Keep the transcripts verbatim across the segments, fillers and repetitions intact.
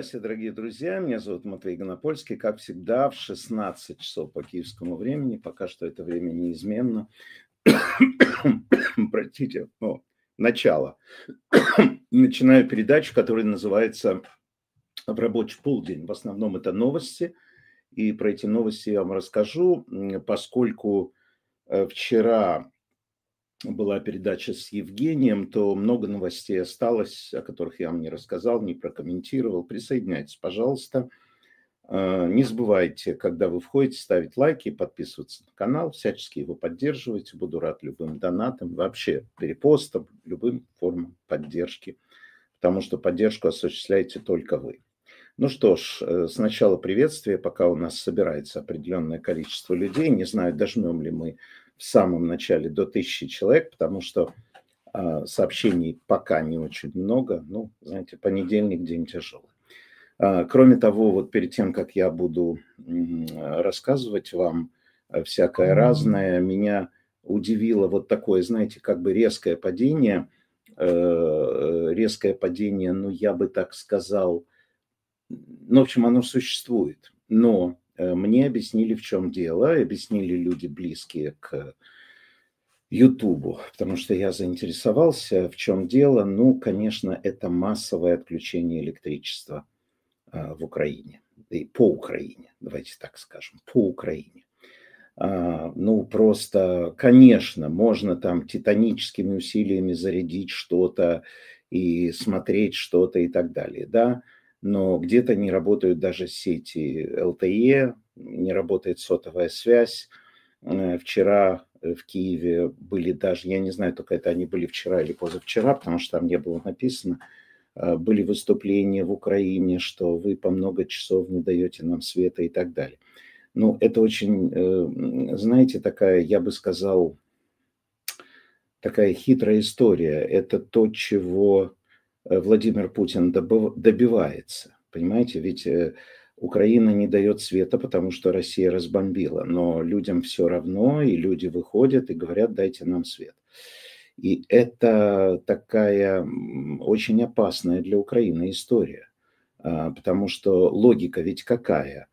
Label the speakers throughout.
Speaker 1: Здравствуйте, дорогие друзья. Меня зовут Матвей Гонопольский. Как всегда, в шестнадцать часов по киевскому времени. Пока что это время неизменно. Простите, ну, начало. Начинаю передачу, которая называется «В рабочий полдень». В основном это новости. И про эти новости я вам расскажу, поскольку вчера была передача с Евгением, то много новостей осталось, о которых я вам не рассказал, не прокомментировал. Присоединяйтесь, пожалуйста. Не забывайте, когда вы входите, ставить лайки и подписываться на канал. Всячески его поддерживайте. Буду рад любым донатам, вообще перепостам, любым формам поддержки. Потому что поддержку осуществляете только вы. Ну что ж, сначала приветствие, пока у нас собирается определенное количество людей. Не знаю, дожмем ли мы в самом начале до тысячи человек, потому что а, сообщений пока не очень много. Ну, знаете, понедельник день тяжелый. А, кроме того, вот перед тем, как я буду м, рассказывать вам всякое разное, меня удивило вот такое, знаете, как бы резкое падение. Э, резкое падение, ну, я бы так сказал, ну, в общем, оно существует. Но мне объяснили, в чем дело, объяснили люди, близкие к Ютубу, потому что я заинтересовался, в чем дело. Ну, конечно, это массовое отключение электричества в Украине, и по Украине, давайте так скажем, по Украине. Ну, просто, конечно, можно там титаническими усилиями зарядить что-то и смотреть что-то и так далее, да, но где-то не работают даже сети эл тэ е, не работает сотовая связь. Вчера в Киеве были даже, я не знаю, только это они были вчера или позавчера, потому что там не было написано, были выступления в Украине, что вы по много часов не даете нам света и так далее. Ну, это очень, знаете, такая, я бы сказал, такая хитрая история. Это то, чего Владимир Путин добивается. Понимаете, ведь Украина не дает света, потому что Россия разбомбила. Но людям все равно, и люди выходят и говорят, дайте нам свет. И это такая очень опасная для Украины история. Потому что логика ведь какая?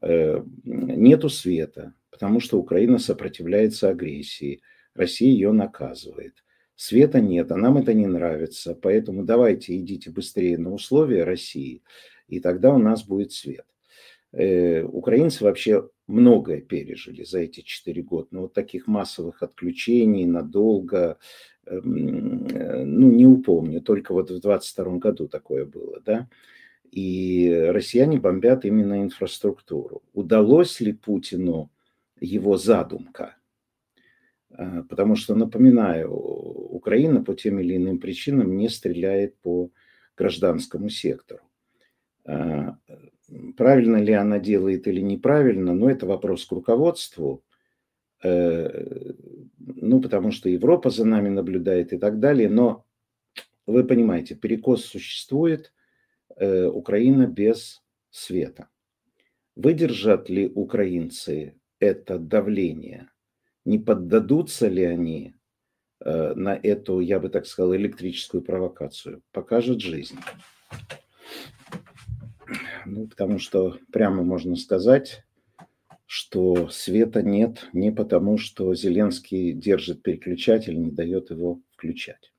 Speaker 1: Нету света, потому что Украина сопротивляется агрессии. Россия ее наказывает. Света нет, а нам это не нравится. Поэтому давайте идите быстрее на условия России, и тогда у нас будет свет. Украинцы вообще многое пережили за эти четыре года. Но вот таких массовых отключений надолго, ну, не упомню. Только вот в двадцать втором году такое было, да. И россияне бомбят именно инфраструктуру. Удалось ли Путину его задумка? Потому что, напоминаю, Украина по тем или иным причинам не стреляет по гражданскому сектору. Правильно ли она делает или неправильно, но это вопрос к руководству. Ну, потому что Европа за нами наблюдает и так далее. Но вы понимаете, перекос существует. Украина без света. Выдержат ли украинцы это давление? Не поддадутся ли они на эту, я бы так сказал, электрическую провокацию? Покажет жизнь. Ну, потому что прямо можно сказать, что света нет не потому, что Зеленский держит переключатель, не дает его включать.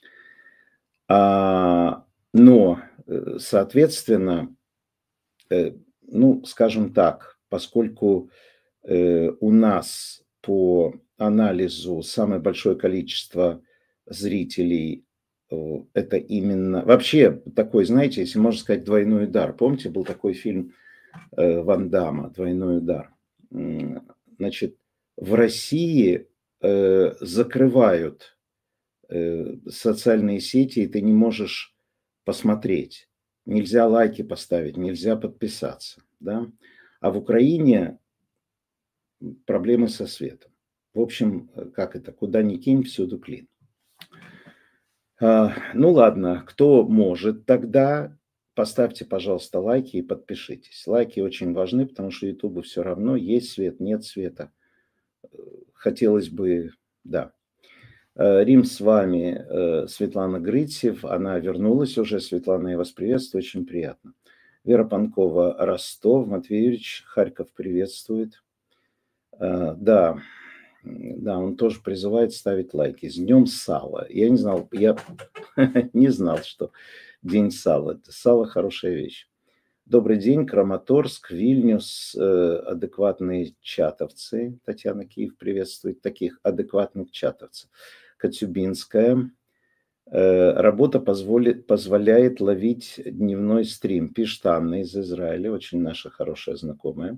Speaker 1: А, но соответственно, ну, скажем так, поскольку у нас по анализу самое большое количество зрителей, это именно... Вообще такой, знаете, если можно сказать, двойной удар. Помните, был такой фильм Ван Дамма «Двойной удар». Значит, в России закрывают социальные сети, и ты не можешь посмотреть. Нельзя лайки поставить, нельзя подписаться. Да? А в Украине проблемы со светом. В общем, как это? Куда ни кинь, всюду клин. А, ну ладно, кто может тогда, поставьте, пожалуйста, лайки и подпишитесь. Лайки очень важны, потому что Ютубу все равно, есть свет, нет света. Хотелось бы, да. Рим, с вами Светлана Грытьев, она вернулась уже. Светлана, я вас приветствую, очень приятно. Вера Панкова, Ростов. Матвей Юрьевич, Харьков приветствует. Да, да, он тоже призывает ставить лайки. С днем сала. Я не знал, я не знал, что день сала. Это сало хорошая вещь. Добрый день, Краматорск, Вильнюс, адекватные чатовцы. Татьяна Киев приветствует таких адекватных чатовцев. Коцюбинская. Работа позволит, позволяет ловить дневной стрим. Пишет Анна из Израиля, очень наша хорошая знакомая.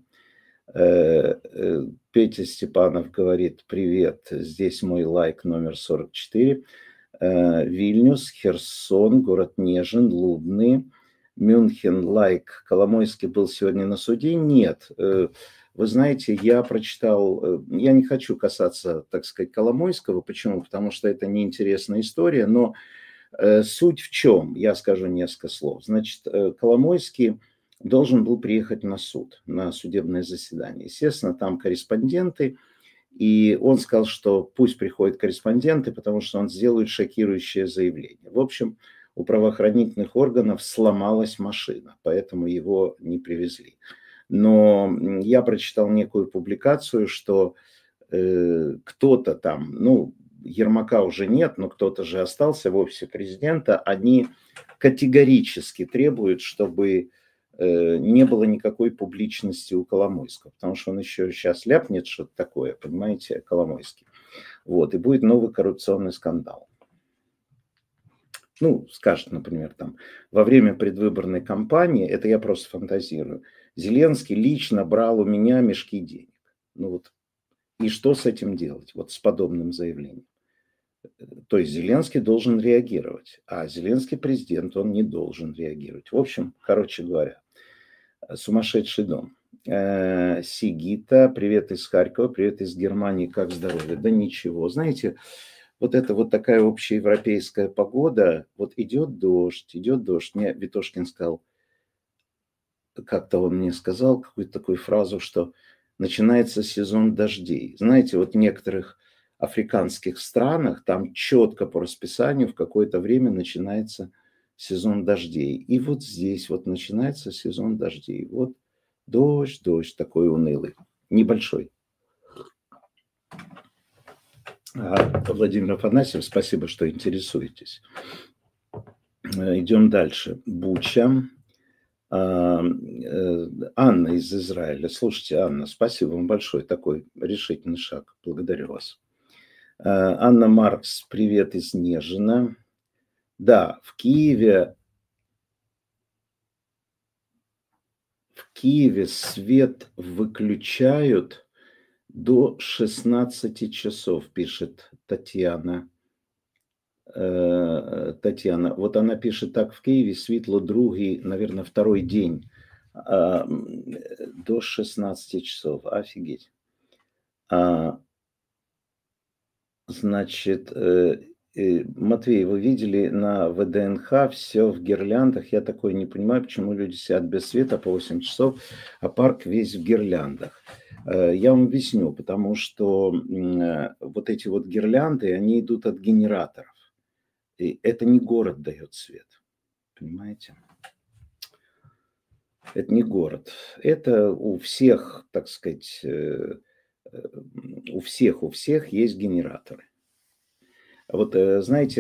Speaker 1: Петя Степанов говорит: привет, здесь мой лайк номер сорок четыре. Вильнюс, Херсон, город Нежин, Лубны, Мюнхен, лайк. Коломойский был сегодня на суде? Нет. Вы знаете, я прочитал, я не хочу касаться, так сказать, Коломойского. Почему? Потому что это неинтересная история, но суть в чем? Я скажу несколько слов. Значит, Коломойский должен был приехать на суд, на судебное заседание. Естественно, там корреспонденты, и он сказал, что пусть приходят корреспонденты, потому что он сделает шокирующее заявление. В общем, у правоохранительных органов сломалась машина, поэтому его не привезли. Но я прочитал некую публикацию, что э, кто-то там, ну, Ермака уже нет, но кто-то же остался в офисе президента, они категорически требуют, чтобы э, не было никакой публичности у Коломойского, потому что он еще сейчас ляпнет что-то такое, понимаете, Коломойский. Вот, и будет новый коррупционный скандал. Ну, скажет, например, там, во время предвыборной кампании, это я просто фантазирую, Зеленский лично брал у меня мешки денег. Ну вот, и что с этим делать, вот с подобным заявлением? То есть Зеленский должен реагировать, а Зеленский президент, он не должен реагировать. В общем, короче говоря, сумасшедший дом. Сигита, привет из Харькова, привет из Германии, как здоровье? Да ничего, знаете... Вот это вот такая общеевропейская погода, вот идет дождь, идет дождь. Мне Витошкин сказал, как-то он мне сказал какую-то такую фразу, что начинается сезон дождей. Знаете, вот в некоторых африканских странах там четко по расписанию в какое-то время начинается сезон дождей. И вот здесь вот начинается сезон дождей. Вот дождь, дождь такой унылый, небольшой. Владимир Афанасьев, спасибо, что интересуетесь. Идем дальше. Буча. Анна из Израиля. Слушайте, Анна, спасибо вам большое. Такой решительный шаг. Благодарю вас. Анна Маркс, привет из Нежина. Да, в Киеве, в Киеве свет выключают до шестнадцати часов, пишет Татьяна. Татьяна. Вот она пишет так: в Киеве светло другий, наверное, второй день до шестнадцати часов. Офигеть. Значит, Матвей, вы видели на ВДНХ все в гирляндах? Я такое не понимаю, почему люди сидят без света по восемь часов, а парк весь в гирляндах. Я вам объясню, потому что вот эти вот гирлянды, они идут от генераторов. И это не город дает свет, понимаете? Это не город. Это у всех, так сказать, у всех, у всех есть генераторы. Вот, знаете,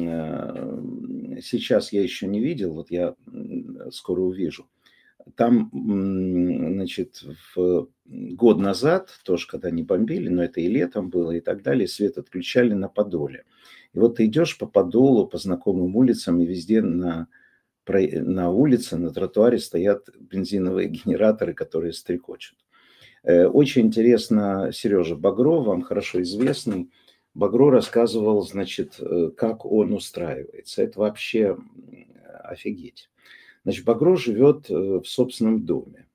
Speaker 1: сейчас я еще не видел, вот я скоро увижу. Там, значит, в год назад, тоже когда не бомбили, но это и летом было и так далее, свет отключали на Подоле. И вот ты идешь по Подолу, по знакомым улицам, и везде на, на улице, на тротуаре стоят бензиновые генераторы, которые стрекочут. Очень интересно, Сережа Багро, вам хорошо известный, Багро рассказывал, значит, как он устраивается. Это вообще офигеть. Значит, Багро живет в собственном доме.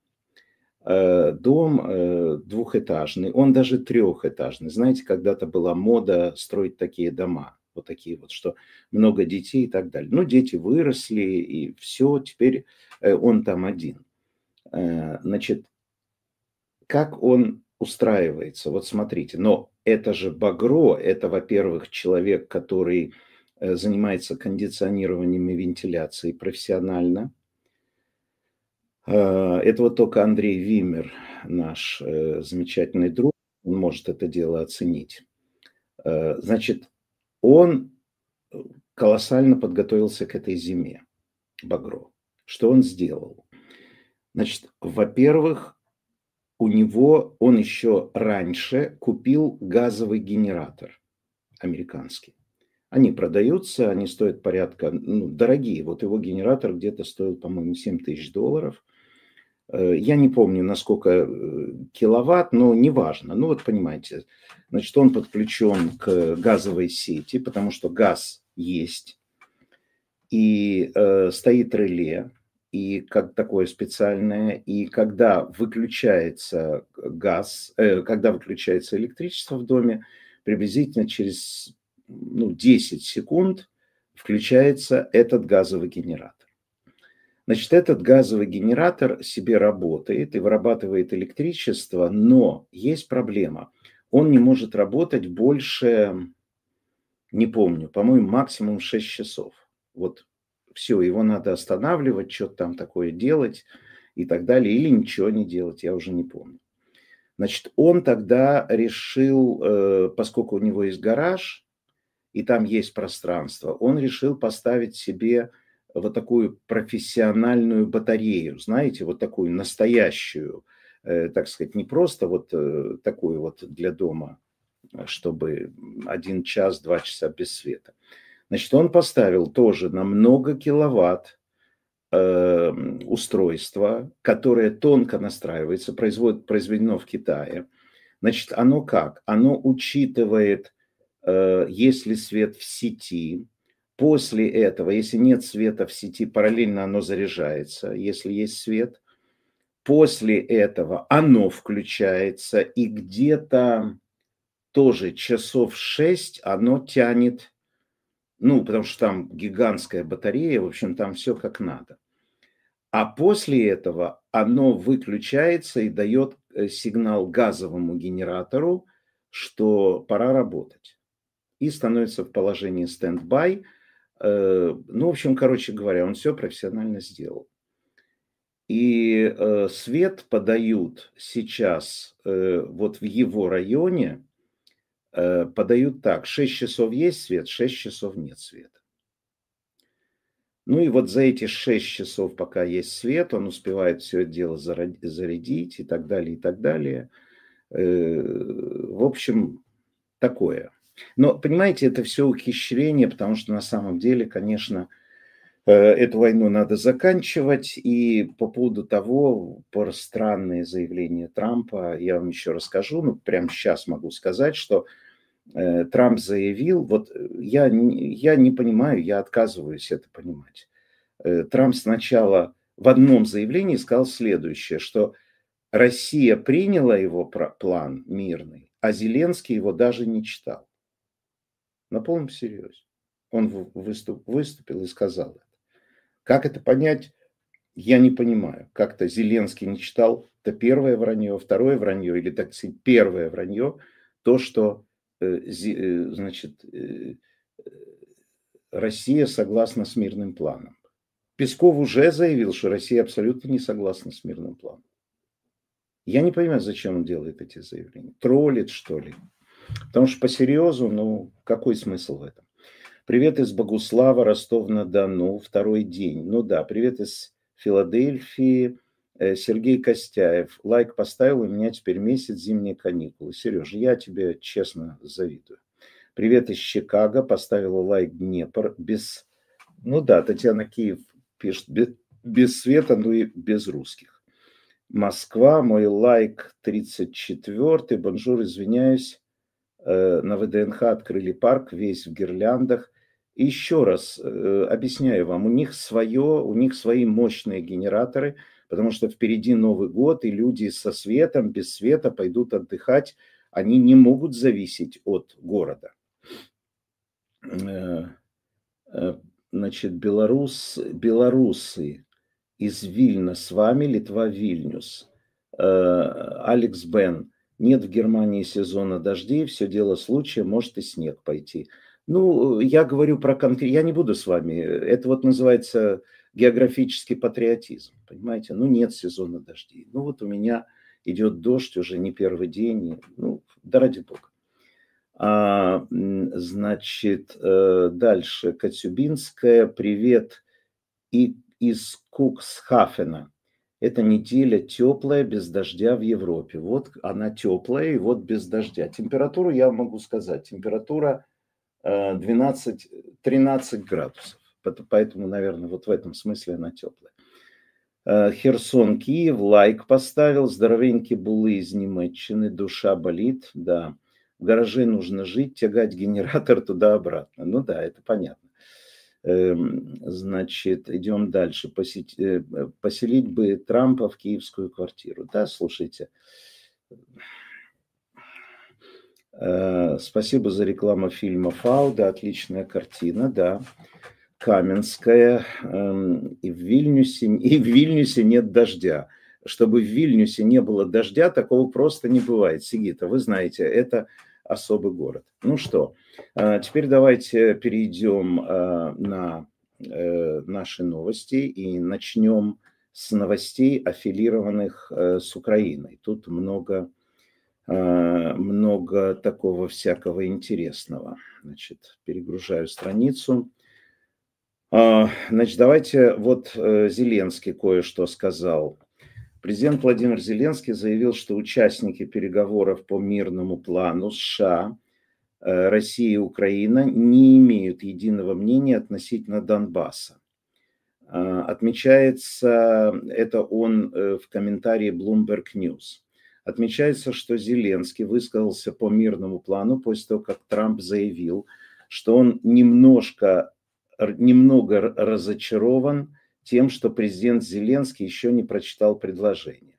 Speaker 1: Дом двухэтажный, он даже трехэтажный. Знаете, когда-то была мода строить такие дома, вот такие вот, что много детей и так далее. Ну, дети выросли, и все, теперь он там один. Значит, как он устраивается? Вот смотрите, но это же Багро, это, во-первых, человек, который занимается кондиционированием и вентиляцией профессионально. Это вот только Андрей Вимер, наш замечательный друг, он может это дело оценить. Значит, он колоссально подготовился к этой зиме, Багро. Что он сделал? Значит, во-первых, у него, он еще раньше купил газовый генератор американский. Они продаются, они стоят порядка, ну, дорогие. Вот его генератор где-то стоил, по-моему, семь тысяч долларов. Я не помню, на сколько киловатт, но неважно. Ну, вот понимаете, значит, он подключен к газовой сети, потому что газ есть. И э, стоит реле, и как такое специальное. И когда выключается газ, э, когда выключается электричество в доме, приблизительно через ну, десять секунд включается этот газовый генератор. Значит, этот газовый генератор себе работает и вырабатывает электричество, но есть проблема. Он не может работать больше, не помню, по-моему, максимум шесть часов. Вот все, его надо останавливать, что-то там такое делать и так далее, или ничего не делать, я уже не помню. Значит, он тогда решил, поскольку у него есть гараж, и там есть пространство, он решил поставить себе вот такую профессиональную батарею, знаете, вот такую настоящую, э, так сказать, не просто вот э, такую вот для дома, чтобы один час, два часа без света. Значит, он поставил тоже на много киловатт э, устройство, которое тонко настраивается, производ, произведено в Китае. Значит, оно как? Оно учитывает, э, есть ли свет в сети. После этого, если нет света в сети, параллельно оно заряжается, если есть свет. После этого оно включается, и где-то тоже часов шесть оно тянет, ну, потому что там гигантская батарея, в общем, там все как надо. А после этого оно выключается и дает сигнал газовому генератору, что пора работать. И становится в положении стенд-бай. Ну, в общем, короче говоря, он все профессионально сделал. И э, свет подают сейчас э, вот в его районе, э, подают так, шесть часов есть свет, шесть часов нет света. Ну и вот за эти шесть часов, пока есть свет, он успевает все это дело зарядить и так далее, и так далее. Э, в общем, такое. Но, понимаете, это все ухищрение, потому что на самом деле, конечно, эту войну надо заканчивать. И по поводу того, про странные заявления Трампа, я вам еще расскажу. Ну, прямо сейчас могу сказать, что э, Трамп заявил, вот я, я не понимаю, я отказываюсь это понимать. Э, Трамп сначала в одном заявлении сказал следующее, что Россия приняла его план мирный, а Зеленский его даже не читал. На полном серьезе. Он выступ, выступил и сказал это. Как это понять, я не понимаю. Как-то Зеленский не читал, это первое вранье, второе вранье, или, так сказать, первое вранье, то, что, значит, Россия согласна с мирным планом. Песков уже заявил, что Россия абсолютно не согласна с мирным планом. Я не понимаю, зачем он делает эти заявления. Троллит, что ли? Потому что по-серьезу, ну, какой смысл в этом? Привет из Богуслава, Ростов-на-Дону, второй день. Ну да, привет из Филадельфии, Сергей Костяев. Лайк поставил, у меня теперь месяц зимние каникулы. Сережа, я тебе честно завидую. Привет из Чикаго, поставила лайк Днепр. Без... Ну да, Татьяна Киев пишет, без, без света, ну и без русских. Москва, мой лайк тридцать четвёртый. Бонжур, извиняюсь. На ВДНХ открыли парк, весь в гирляндах. И еще раз э, объясняю вам, у них свое, у них свои мощные генераторы, потому что впереди Новый год, и люди со светом, без света пойдут отдыхать. Они не могут зависеть от города. Э, э, значит, Белорус, белорусы из Вильна с вами, Литва, Вильнюс. Э, Алекс Бен. Нет в Германии сезона дождей, все дело случая, может и снег пойти. Ну, я говорю про конкретно, я не буду с вами, это вот называется географический патриотизм, понимаете? Ну, нет сезона дождей. Ну, вот у меня идет дождь уже не первый день. Ну, да ради бога. А, значит, дальше. Коцюбинская. Привет и из Куксхафена. Эта неделя теплая, без дождя в Европе. Вот она теплая, и вот без дождя. Температуру я могу сказать. Температура двенадцать-тринадцать градусов. Поэтому, наверное, вот в этом смысле она теплая. Херсон, Киев, лайк поставил. Здоровенькие булы из Немеччины. Душа болит, да. В гараже нужно жить, тягать генератор туда-обратно. Ну да, это понятно. Значит, идем дальше. Посетить, поселить бы Трампа в киевскую квартиру. Да, слушайте. Спасибо за рекламу фильма «Фауда». Отличная картина, да. Каменская. И в Вильнюсе, и в Вильнюсе нет дождя. Чтобы в Вильнюсе не было дождя, такого просто не бывает. Сигита, вы знаете, это особый город. Ну что, теперь давайте перейдем на наши новости и начнем с новостей, аффилированных с Украиной. Тут много, много такого всякого интересного. Значит, перегружаю страницу. Значит, давайте, вот Зеленский кое-что сказал. Президент Владимир Зеленский заявил, что участники переговоров по мирному плану США, Россия и Украина не имеют единого мнения относительно Донбасса. Отмечается, это он в комментарии Bloomberg News. Отмечается, что Зеленский высказался по мирному плану после того, как Трамп заявил, что он немножко, немного разочарован тем, что президент Зеленский еще не прочитал предложение.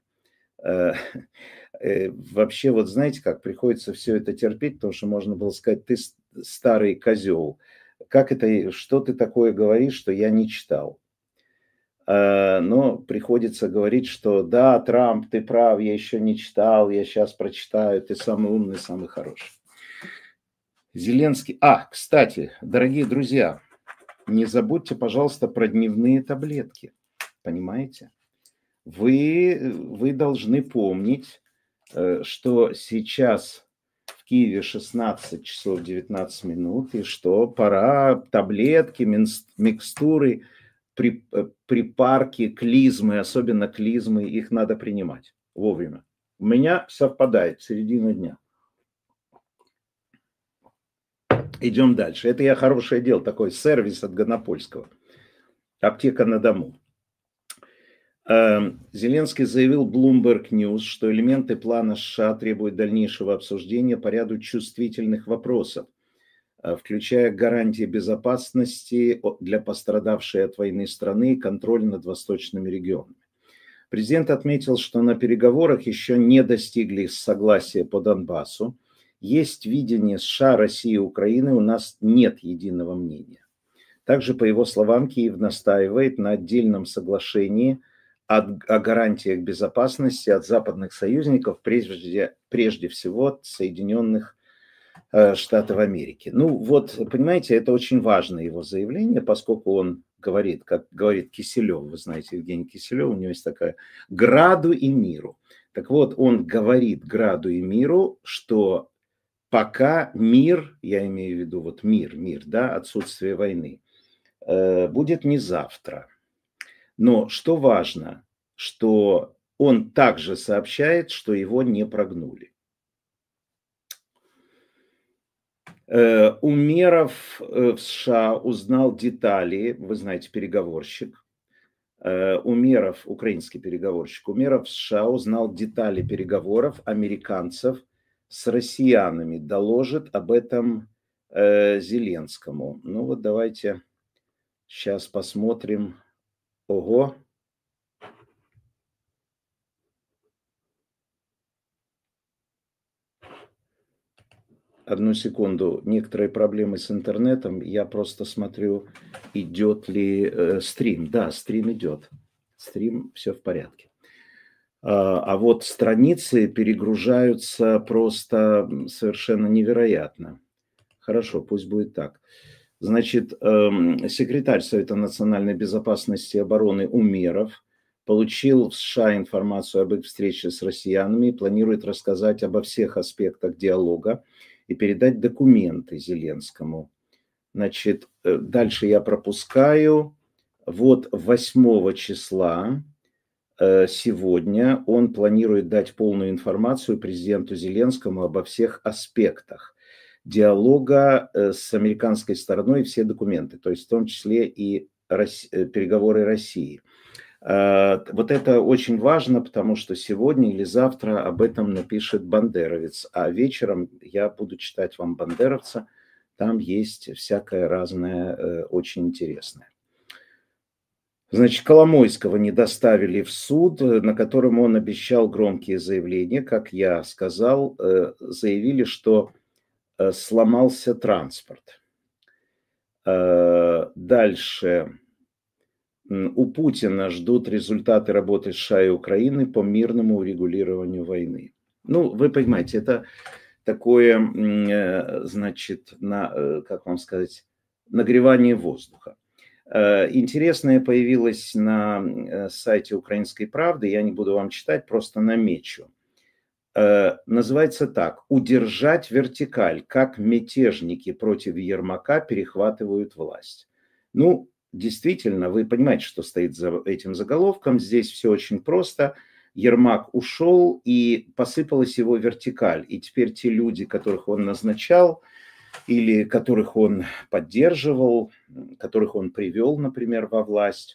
Speaker 1: Вообще, вот знаете как, приходится все это терпеть, потому что можно было сказать, ты старый козел, как это, что ты такое говоришь, что я не читал. Но приходится говорить, что да, Трамп, ты прав, я еще не читал, я сейчас прочитаю, ты самый умный, самый хороший. Зеленский... А, кстати, дорогие друзья, не забудьте, пожалуйста, про дневные таблетки. Понимаете? Вы, вы должны помнить, что сейчас в Киеве шестнадцать часов девятнадцать минут, и что пора таблетки, микстуры, припарки, клизмы, особенно клизмы, их надо принимать вовремя. У меня совпадает середина дня. Идем дальше. Это я хорошее дело, такой сервис от Гонопольского. Аптека на дому. Зеленский заявил Bloomberg News, что элементы плана США требуют дальнейшего обсуждения по ряду чувствительных вопросов, включая гарантии безопасности для пострадавшей от войны страны и контроль над восточными регионами. Президент отметил, что на переговорах еще не достигли согласия по Донбассу. Есть видение США, России и Украины, у нас нет единого мнения. Также, по его словам, Киев настаивает на отдельном соглашении о, о гарантиях безопасности от западных союзников, прежде, прежде всего от Соединенных э, Штатов Америки. Ну вот, понимаете, это очень важное его заявление, поскольку он говорит, как говорит Киселев, вы знаете, Евгений Киселев, у него есть такая «Граду и миру». Так вот, он говорит Граду и миру, что пока мир, я имею в виду вот мир, мир, да, отсутствие войны, э, будет не завтра. Но что важно, что он также сообщает, что его не прогнули. Э, Умеров в США узнал детали, вы знаете, переговорщик, э, Умеров, украинский переговорщик, Умеров в США узнал детали переговоров американцев с россиянами, доложит об этом э, Зеленскому. Ну вот давайте сейчас посмотрим. Ого. Одну секунду. Некоторые проблемы с интернетом. Я просто смотрю, идет ли э, стрим. Да, стрим идет. Стрим, все в порядке. А вот страницы перегружаются просто совершенно невероятно. Хорошо, пусть будет так. Значит, секретарь Совета национальной безопасности и обороны Умеров получил в США информацию об их встрече с россиянами и планирует рассказать обо всех аспектах диалога и передать документы Зеленскому. Значит, дальше я пропускаю. Вот восьмого числа сегодня он планирует дать полную информацию президенту Зеленскому обо всех аспектах диалога с американской стороной, все документы, то есть в том числе и переговоры России. Вот это очень важно, потому что сегодня или завтра об этом напишет бандеровец, а вечером я буду читать вам бандеровца, там есть всякое разное, очень интересное. Значит, Коломойского не доставили в суд, на котором он обещал громкие заявления, как я сказал, заявили, что сломался транспорт. Дальше. У Путина ждут результаты работы США и Украины по мирному урегулированию войны. Ну, вы понимаете, это такое, значит, на, как вам сказать, нагревание воздуха. Интересное появилось на сайте «Украинской правды», я не буду вам читать, просто намечу. Называется так: «Удержать вертикаль, как мятежники против Ермака перехватывают власть». Ну, действительно, вы понимаете, что стоит за этим заголовком. Здесь все очень просто. Ермак ушел, и посыпалась его вертикаль. И теперь те люди, которых он назначал, или которых он поддерживал, которых он привел, например, во власть,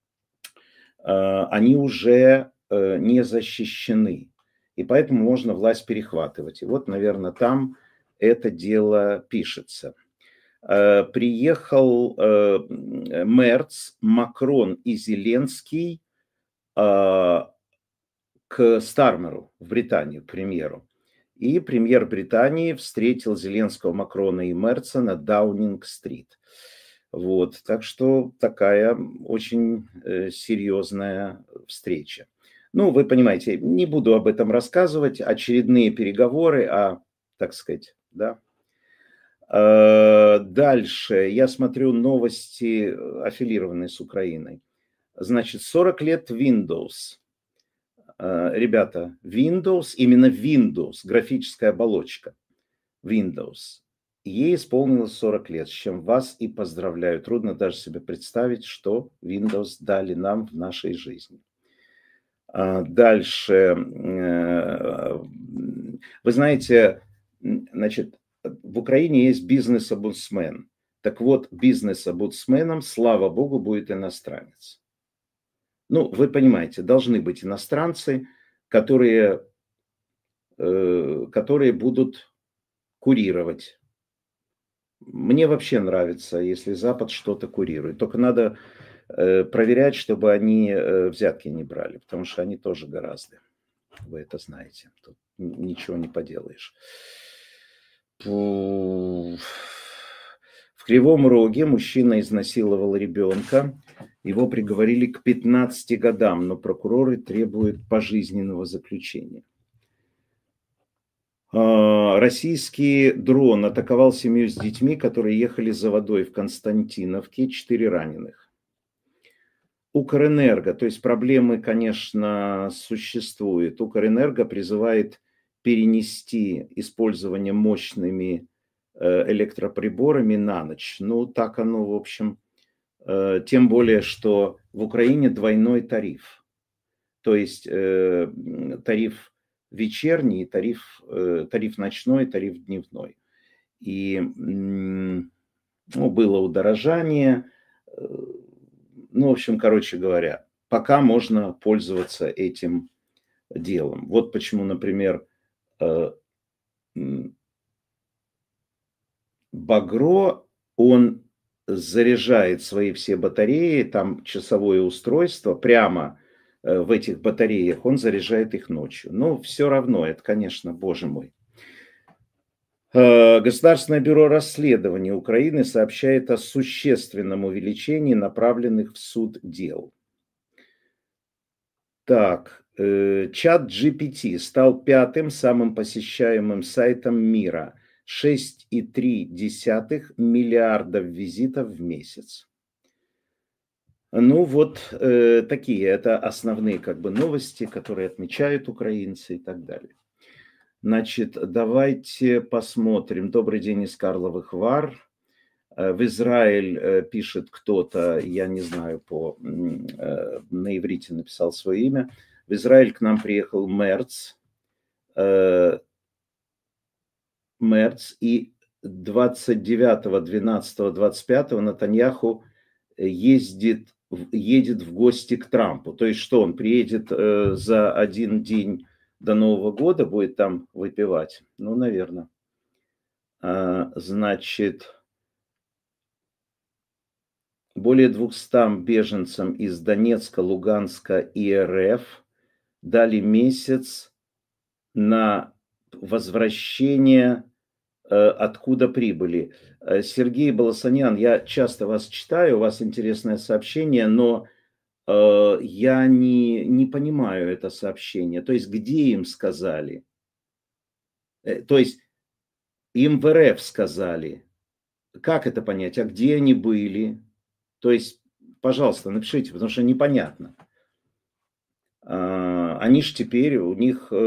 Speaker 1: они уже не защищены. И поэтому можно власть перехватывать. И вот, наверное, там это дело пишется. Приехал Мерц, Макрон и Зеленский к Стармеру в Британию, к премьеру. И премьер Британии встретил Зеленского, Макрона и Мерца на Даунинг-стрит. Вот, так что такая очень серьезная встреча. Ну, вы понимаете, не буду об этом рассказывать. Очередные переговоры, а, так сказать, да. Дальше я смотрю новости, аффилированные с Украиной. Значит, сорок лет Windows. Ребята, Windows, именно Windows, графическая оболочка Windows, ей исполнилось сорок лет, с чем вас и поздравляю. Трудно даже себе представить, что Windows дали нам в нашей жизни. Дальше, вы знаете, значит, в Украине есть бизнес-омбудсмен. Так вот, бизнес-омбудсменом, слава богу, будет иностранец. Ну, вы понимаете, должны быть иностранцы, которые, которые будут курировать. Мне вообще нравится, если Запад что-то курирует. Только надо проверять, чтобы они взятки не брали, потому что они тоже гораздо. Вы это знаете. Тут ничего не поделаешь. В Кривом Роге мужчина изнасиловал ребенка. Его приговорили к пятнадцати годам, но прокуроры требуют пожизненного заключения. Российский дрон атаковал семью с детьми, которые ехали за водой в Константиновке. Четыре раненых. Укрэнерго, то есть проблемы, конечно, существуют. Укрэнерго призывает перенести использование мощными электроприборами на ночь. Ну, так оно, в общем, тем более, что в Украине двойной тариф. То есть тариф вечерний, тариф, тариф ночной, тариф дневной. И ну, было удорожание. Ну, в общем, короче говоря, пока можно пользоваться этим делом. Вот почему, например, Багро, он заряжает свои все батареи, там часовое устройство, прямо в этих батареях, он заряжает их ночью. Но все равно, это, конечно, боже мой. Государственное бюро расследований Украины сообщает о существенном увеличении направленных в суд дел. Так, чат джи пи ти стал пятым самым посещаемым сайтом мира. шесть и три десятых миллиардов визитов в месяц. Ну вот э, такие, это основные как бы новости, которые отмечают украинцы и так далее. Значит, давайте посмотрим. Добрый день из Карловых Вар. Э, В Израиль э, пишет кто-то, я не знаю, по, м, э, на иврите написал свое имя. В Израиль к нам приехал Мерц. э, Мерц, и двадцать девятого, двенадцатого, двадцать пятого Натаньяху ездит, в- едет в гости к Трампу. То есть что, он приедет э, за один день до Нового года, будет там выпивать? Ну, наверное. Значит, более двухстам беженцам из Донецка, Луганска и РФ дали месяц на возвращение, э, откуда прибыли. Э, Сергей Баласанян, я часто вас читаю, у вас интересное сообщение, но э, я не, не понимаю это сообщение. То есть, где им сказали? Э, То есть, им в РФ сказали. Как это понять? А где они были? То есть, пожалуйста, напишите, потому что непонятно. А, Они ж теперь, у них э,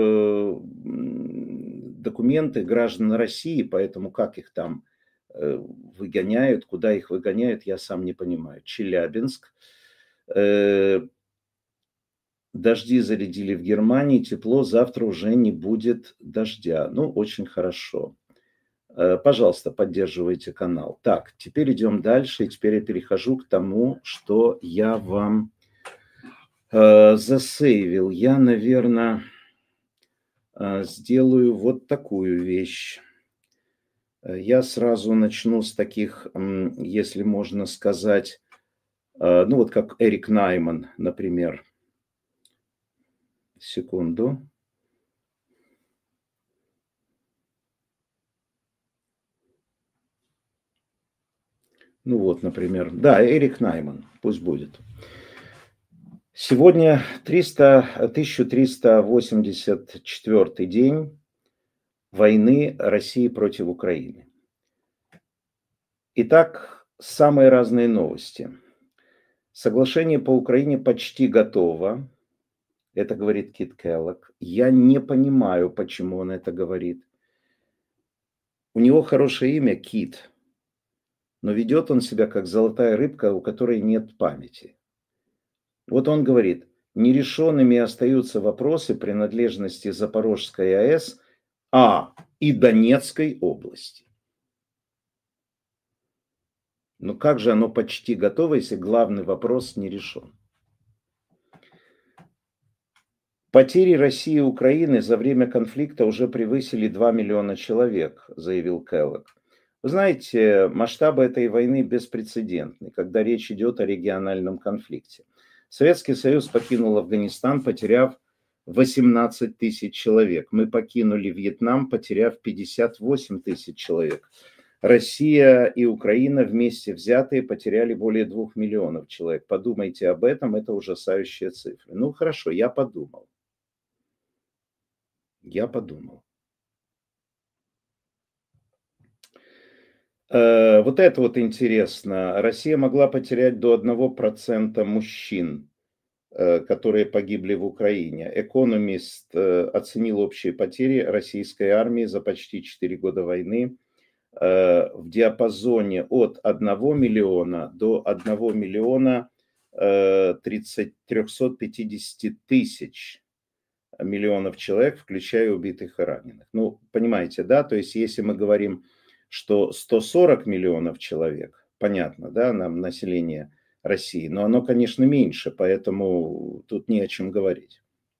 Speaker 1: м, документы граждан России, поэтому как их там э, выгоняют, куда их выгоняют, я сам не понимаю. Челябинск. Э, Дожди зарядили в Германии, тепло, завтра уже не будет дождя. Ну, очень хорошо. Э, Пожалуйста, поддерживайте канал. Так, теперь идем дальше, и теперь я перехожу к тому, что я вам э, засейвил. Я, наверное, сделаю вот такую вещь. Э, Я сразу начну с таких, м, если можно сказать, э, ну вот как Эрик Найман, например. Секунду. Ну вот, например. Да, Эрик Найман, пусть будет. Сегодня триста, тысяча триста восемьдесят четвёртый день войны России против Украины. Итак, самые разные новости. Соглашение по Украине почти готово. Это говорит Кит Келлог. Я не понимаю, почему он это говорит. У него хорошее имя Кит, но ведет он себя как золотая рыбка, у которой нет памяти. Вот он говорит, нерешенными остаются вопросы принадлежности Запорожской АЭС, а и Донецкой области. Но как же оно почти готово, если главный вопрос не решен? Потери России и Украины за время конфликта уже превысили два миллиона человек, заявил Келлог. Вы знаете, масштабы этой войны беспрецедентны, когда речь идет о региональном конфликте. Советский Союз покинул Афганистан, потеряв восемнадцать тысяч человек. Мы покинули Вьетнам, потеряв пятьдесят восемь тысяч человек. Россия и Украина вместе взятые потеряли более двух миллионов человек. Подумайте об этом, это ужасающие цифры. Ну хорошо, я подумал. Я подумал. Э, Вот это вот интересно. Россия могла потерять до одного процента мужчин, э, которые погибли в Украине. Экономист э, оценил общие потери российской армии за почти четыре года войны э, в диапазоне от одного миллиона до одного миллиона э, трёхсот пятидесяти тысяч миллионов человек, включая убитых и раненых. Ну, понимаете, да? То есть, если мы говорим, что сто сорок миллионов человек, понятно, да, нам население России, но оно, конечно, меньше, поэтому тут не о чем говорить.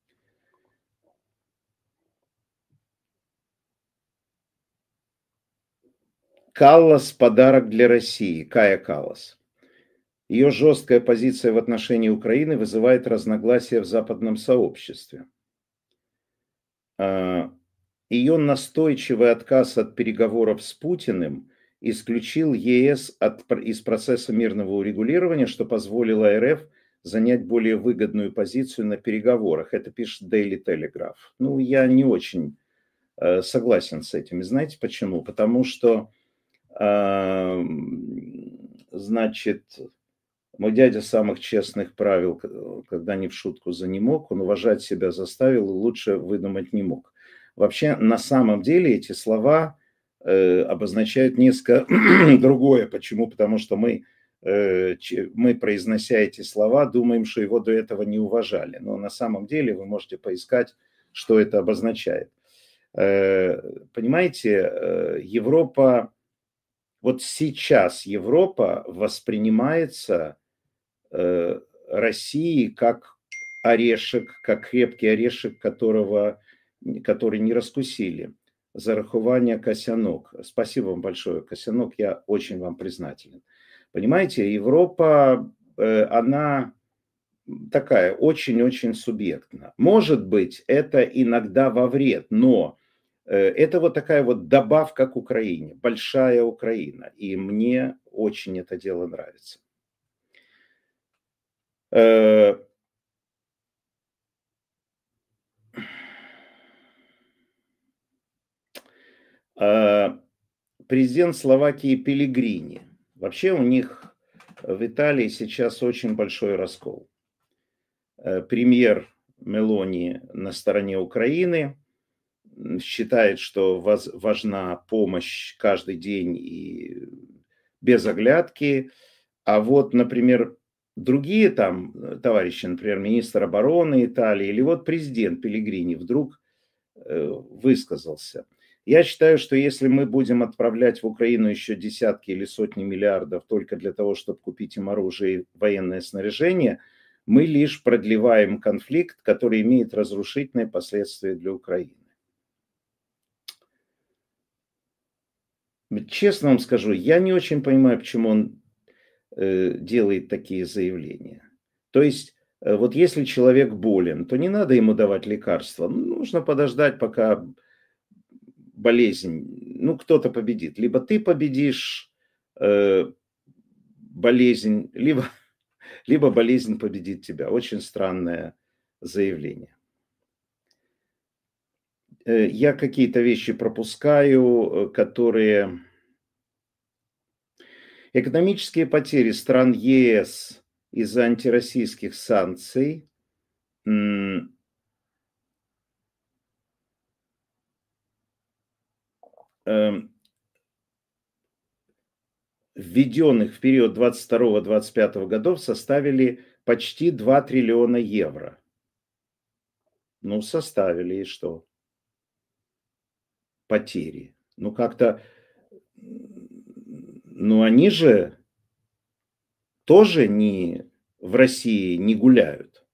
Speaker 1: Каллас – подарок для России. Кая Каллас. Ее жесткая позиция в отношении Украины вызывает разногласия в западном сообществе. Ее настойчивый отказ от переговоров с Путиным исключил ЕС от, из процесса мирного урегулирования, что позволило РФ занять более выгодную позицию на переговорах. Это пишет Daily Telegraph. Ну, я не очень э, согласен с этим. И знаете почему? Потому что, э, значит, мой дядя самых честных правил, когда не в шутку за не мог, он уважать себя заставил и лучше выдумать не мог. Вообще, на самом деле эти слова э, обозначают несколько другое. Почему? Потому что мы, э, че- мы, произнося эти слова, думаем, что его до этого не уважали. Но на самом деле вы можете поискать, что это обозначает. Э, понимаете, э, Европа, вот сейчас Европа воспринимается э, России как орешек, как крепкий орешек, которого, который не раскусили. Зарахование Косянок. Спасибо вам большое, Косянок, я очень вам признателен. Понимаете, Европа, э, она такая очень-очень субъектна. Может быть, это иногда во вред, но э, это вот такая вот добавка к Украине, большая Украина. И мне очень это дело нравится. Э, А, Президент Словакии Пеллегрини. Вообще у них в Италии сейчас очень большой раскол. Э, Премьер Мелони на стороне Украины, м, считает, что воз- важна помощь каждый день и без оглядки. А вот, например, другие там э, товарищи, например, министр обороны Италии или вот президент Пеллегрини вдруг э, высказался. Я считаю, что если мы будем отправлять в Украину еще десятки или сотни миллиардов только для того, чтобы купить им оружие и военное снаряжение, мы лишь продлеваем конфликт, который имеет разрушительные последствия для Украины. Честно вам скажу, я не очень понимаю, почему он э, делает такие заявления. То есть, э, вот если человек болен, то не надо ему давать лекарства. Нужно подождать, пока болезнь, ну, кто-то победит. Либо ты победишь э, болезнь, либо, либо болезнь победит тебя. Очень странное заявление. Э, я какие-то вещи пропускаю, э, которые... Экономические потери стран ЕС из-за антироссийских санкций м, эм, введенных в период двадцать второго — двадцать пятого годов составили почти два триллиона евро. Ну, составили, и что? Потери. Ну, как-то, ну, они же тоже не в России не гуляют.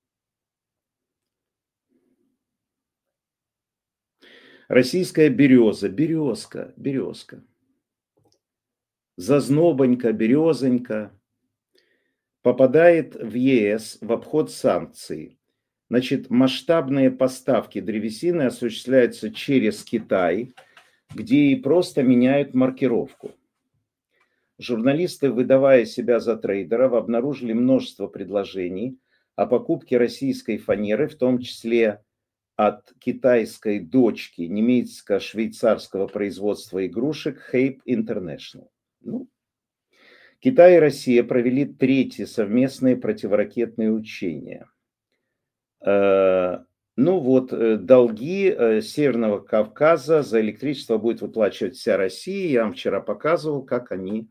Speaker 1: Российская береза, березка, березка. Зазнобонька, березонька попадает в ЕС в обход санкций. Значит, масштабные поставки древесины осуществляются через Китай, где и просто меняют маркировку. Журналисты, выдавая себя за трейдеров, обнаружили множество предложений о покупке российской фанеры, в том числе от китайской дочки немецко-швейцарского производства игрушек Hape International. Ну, Китай и Россия провели третьи совместные противоракетные учения. Э, Ну вот, э, долги э, Северного Кавказа за электричество будет выплачивать вся Россия. Я вам вчера показывал, как они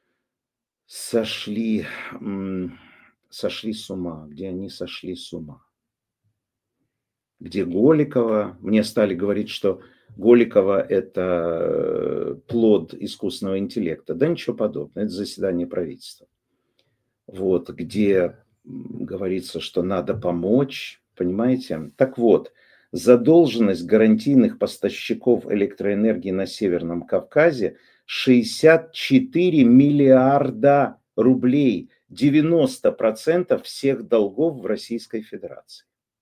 Speaker 1: сошли, м, сошли с ума, где они сошли с ума. Где Голикова. Мне стали говорить, что Голикова – это э, плод искусственного интеллекта. Да ничего подобного, это заседание правительства. Вот, где м, говорится, что надо помочь, понимаете? Так вот, задолженность гарантийных поставщиков электроэнергии на Северном Кавказе шестьдесят четыре миллиарда рублей, девяносто процентов всех долгов в Российской Федерации.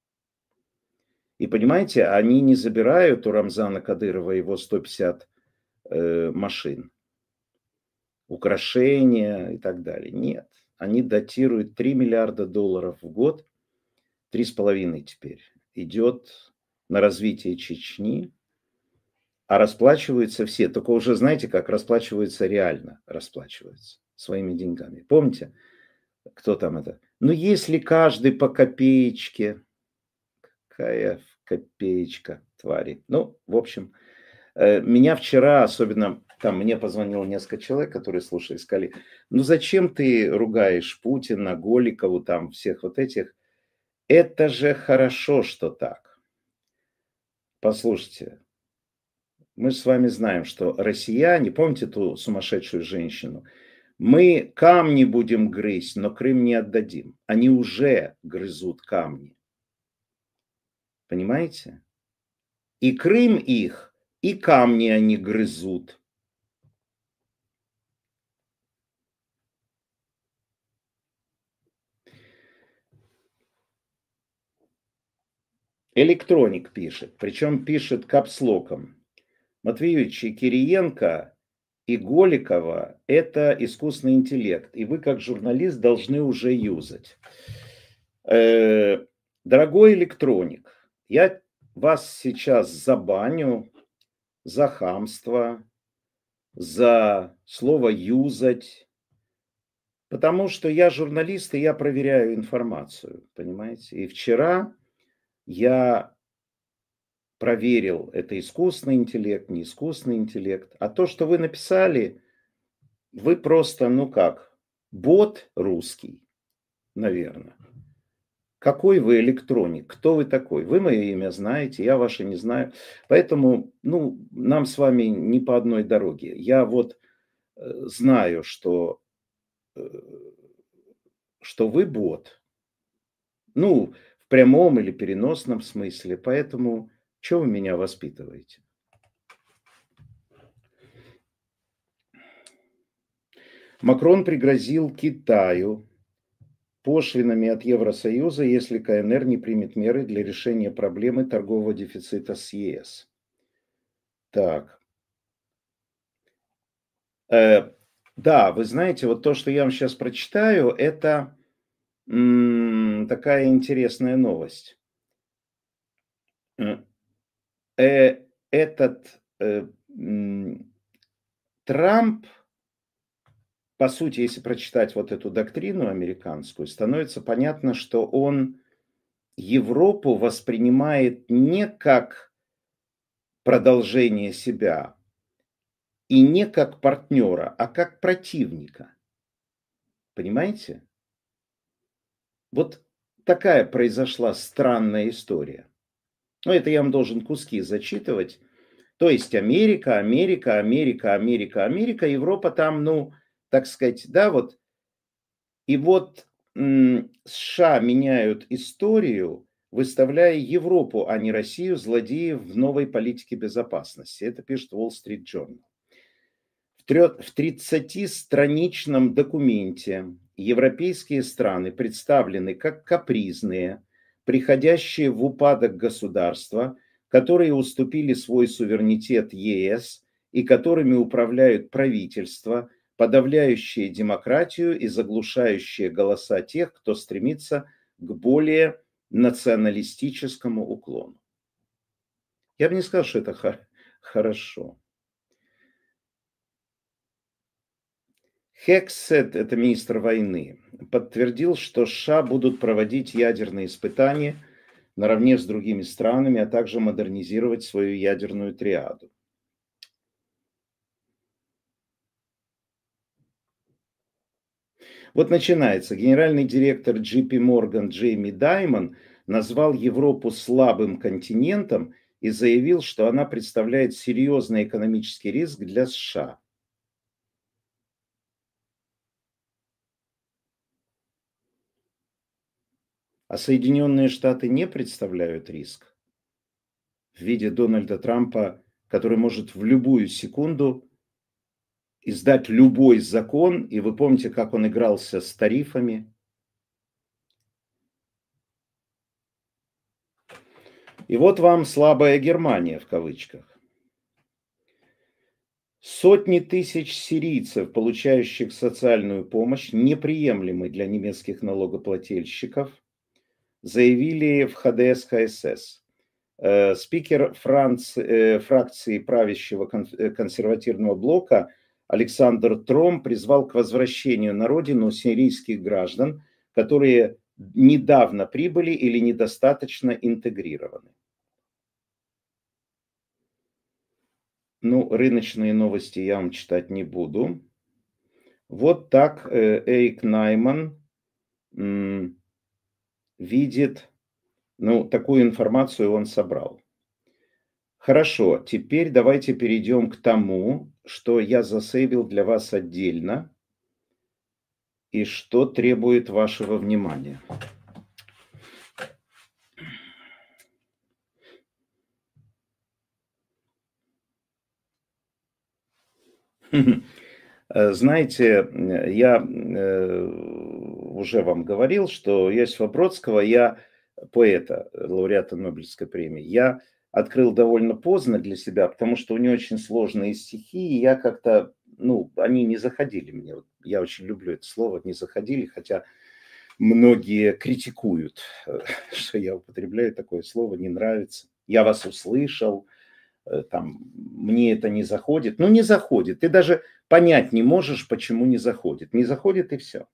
Speaker 1: И понимаете, они не забирают у Рамзана Кадырова его сто пятьдесят э, машин, украшения и так далее. Нет, они датируют три миллиарда долларов в год, три с половиной теперь, идет на развитие Чечни. А расплачиваются все, только уже знаете, как расплачиваются реально, расплачиваются своими деньгами. Помните, кто там это? Ну, если каждый по копеечке, какая копеечка, твари. Ну, в общем, э, меня вчера, особенно, там мне позвонило несколько человек, которые слушали, сказали, ну, зачем ты ругаешь Путина, Голикову, там, всех вот этих? Это же хорошо, что так. Послушайте, мы же с вами знаем, что россияне, помните ту сумасшедшую женщину, мы камни будем грызть, но Крым не отдадим. Они уже грызут камни. Понимаете? И Крым их, и камни они грызут. Электроник пишет, причем пишет капслоком. Матвеевич и Кириенко и Голикова – это искусственный интеллект, и вы как журналист должны уже юзать. Э, дорогой электроник, я вас сейчас забаню за хамство, за слово «юзать», потому что я журналист, и я проверяю информацию, понимаете? И вчера я проверил, это искусственный интеллект, не искусственный интеллект. А то, что вы написали, вы просто, ну как, бот русский, наверное. Какой вы электроник? Кто вы такой? Вы мое имя знаете, я ваше не знаю. Поэтому, ну, нам с вами не по одной дороге. Я вот э, знаю, что, э, что вы бот. Ну, в прямом или переносном смысле. Поэтому, что вы меня воспитываете? Макрон пригрозил Китаю пошлинами от Евросоюза, если КНР не примет меры для решения проблемы торгового дефицита с ЕС. Так. Э, да, вы знаете, вот то, что я вам сейчас прочитаю, это м, такая интересная новость. Э, э, этот э, м, Трамп, по сути, если прочитать вот эту доктрину американскую, становится понятно, что он Европу воспринимает не как продолжение себя и не как партнера, а как противника. Понимаете? Вот такая произошла странная история. Ну, это я вам должен куски зачитывать. То есть Америка, Америка, Америка, Америка, Америка, Европа там, ну, так сказать, да, вот. И вот м, США меняют историю, выставляя Европу, а не Россию, злодеев в новой политике безопасности. Это пишет Wall Street Journal. В тридцатистраничном документе европейские страны представлены как капризные, приходящие в упадок государства, которые уступили свой суверенитет ЕС и которыми управляют правительства, подавляющие демократию и заглушающие голоса тех, кто стремится к более националистическому уклону. Я бы не сказал, что это хорошо. Хексет, это министр войны, подтвердил, что США будут проводить ядерные испытания наравне с другими странами, а также модернизировать свою ядерную триаду. Вот начинается. Генеральный директор джей пи Morgan Джейми Даймон назвал Европу слабым континентом и заявил, что она представляет серьезный экономический риск для США. А Соединенные Штаты не представляют риск в виде Дональда Трампа, который может в любую секунду издать любой закон, и вы помните, как он игрался с тарифами. И вот вам слабая Германия в кавычках. Сотни тысяч сирийцев, получающих социальную помощь, неприемлемы для немецких налогоплательщиков, заявили в ха дэ эс ха эс эс. Спикер Франции, фракции правящего консервативного блока Александр Тром призвал к возвращению на родину сирийских граждан, которые недавно прибыли или недостаточно интегрированы. Ну, рыночные новости я вам читать не буду. Вот так Эрик Найман м, видит, ну, такую информацию он собрал. Хорошо, теперь давайте перейдем к тому, что я засейвил для вас отдельно и что требует вашего внимания. Знаете, я уже вам говорил, что Иосифа Бродского, я поэта, лауреата Нобелевской премии, я открыл довольно поздно для себя, потому что у него очень сложные стихи, и я как-то, ну, они не заходили мне. Я очень люблю это слово, не заходили, хотя многие критикуют, что я употребляю такое слово, не нравится. Я вас услышал, там, мне это не заходит. Ну, не заходит. Ты даже понять не можешь, почему не заходит. Не заходит и все.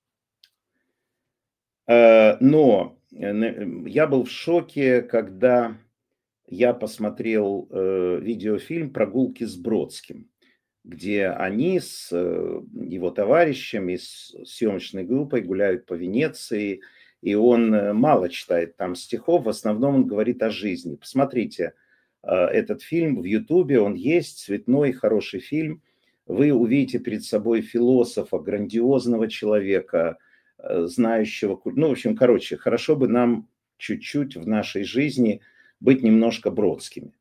Speaker 1: Но я был в шоке, когда я посмотрел видеофильм «Прогулки с Бродским», где они с его товарищами, с съемочной группой гуляют по Венеции, и он мало читает там стихов, в основном он говорит о жизни. Посмотрите этот фильм в Ютубе, он есть, цветной, хороший фильм. Вы увидите перед собой философа, грандиозного человека, знающего, ну, в общем, короче, хорошо бы нам чуть-чуть в нашей жизни быть немножко Бродскими.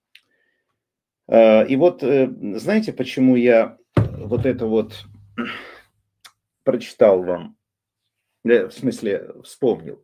Speaker 1: И вот, знаете, почему я вот это вот прочитал вам, в смысле, вспомнил?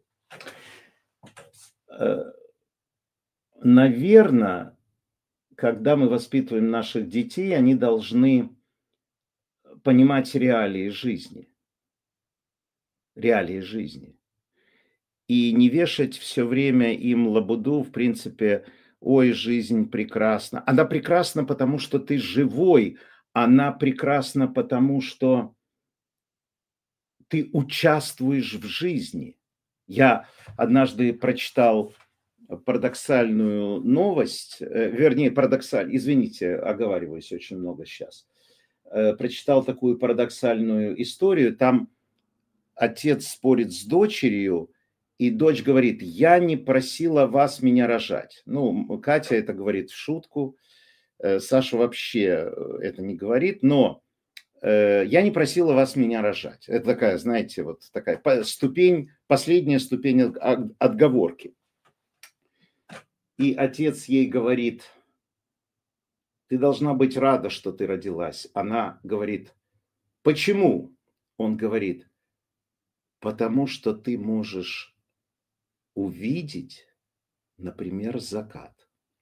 Speaker 1: Наверное, когда мы воспитываем наших детей, они должны понимать реалии жизни. Реалии жизни. И не вешать все время им лабуду, в принципе, ой, жизнь прекрасна. Она прекрасна, потому что ты живой. Она прекрасна, потому что ты участвуешь в жизни. Я однажды прочитал парадоксальную новость, вернее, парадоксальную, извините, оговариваюсь очень много сейчас. Прочитал такую парадоксальную историю. Там отец спорит с дочерью, и дочь говорит: я не просила вас меня рожать. Ну, Катя это говорит в шутку, Саша вообще это не говорит, но я не просила вас меня рожать. Это такая, знаете, вот такая ступень, последняя ступень отговорки. И отец ей говорит: ты должна быть рада, что ты родилась. Она говорит: почему? Он говорит: потому что ты можешь увидеть, например, закат.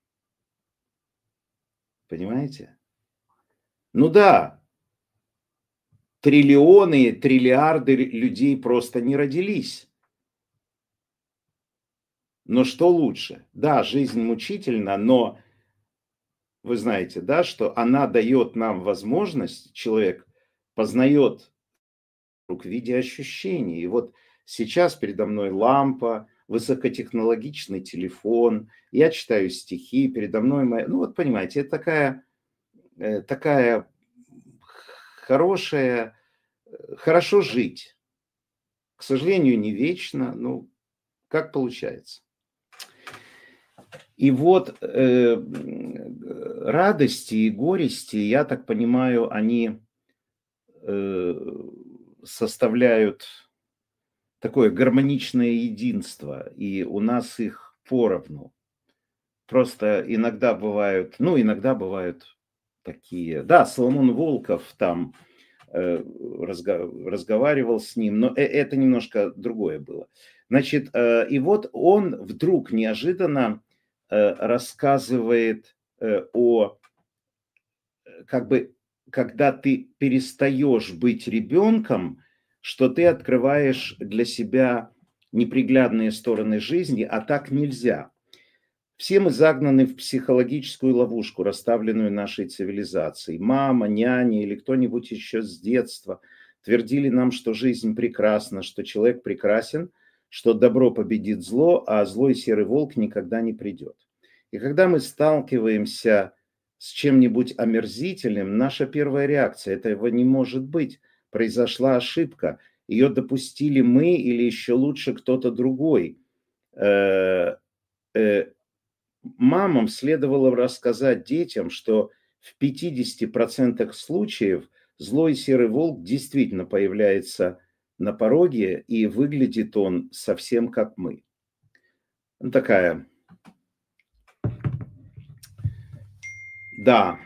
Speaker 1: Понимаете? Ну да, триллионы, триллиарды людей просто не родились. Но что лучше? Да, жизнь мучительна, но вы знаете, да, что она дает нам возможность, человек познает в виде ощущений. И вот сейчас передо мной лампа, высокотехнологичный телефон, я читаю стихи, передо мной моя... Ну вот понимаете, это такая, такая хорошая, хорошо жить. К сожалению, не вечно, ну, как получается. И вот э, радости и горести, я так понимаю, они э, составляют такое гармоничное единство, и у нас их поровну. Просто иногда бывают, ну, иногда бывают такие... Да, Соломон Волков там э, разго, разговаривал с ним, но это немножко другое было. Значит, э, и вот он вдруг неожиданно рассказывает о, как бы, когда ты перестаешь быть ребенком, что ты открываешь для себя неприглядные стороны жизни, а так нельзя. Все мы загнаны в психологическую ловушку, расставленную нашей цивилизацией. Мама, няня или кто-нибудь еще с детства твердили нам, что жизнь прекрасна, что человек прекрасен, что добро победит зло, а злой серый волк никогда не придет. И когда мы сталкиваемся с чем-нибудь омерзительным, наша первая реакция – этого не может быть. Произошла ошибка. Ее допустили мы или еще лучше кто-то другой. Мамам следовало рассказать детям, что в пятидесяти процентах случаев злой серый волк действительно появляется на пороге, и выглядит он совсем как мы. Ну, такая. Да.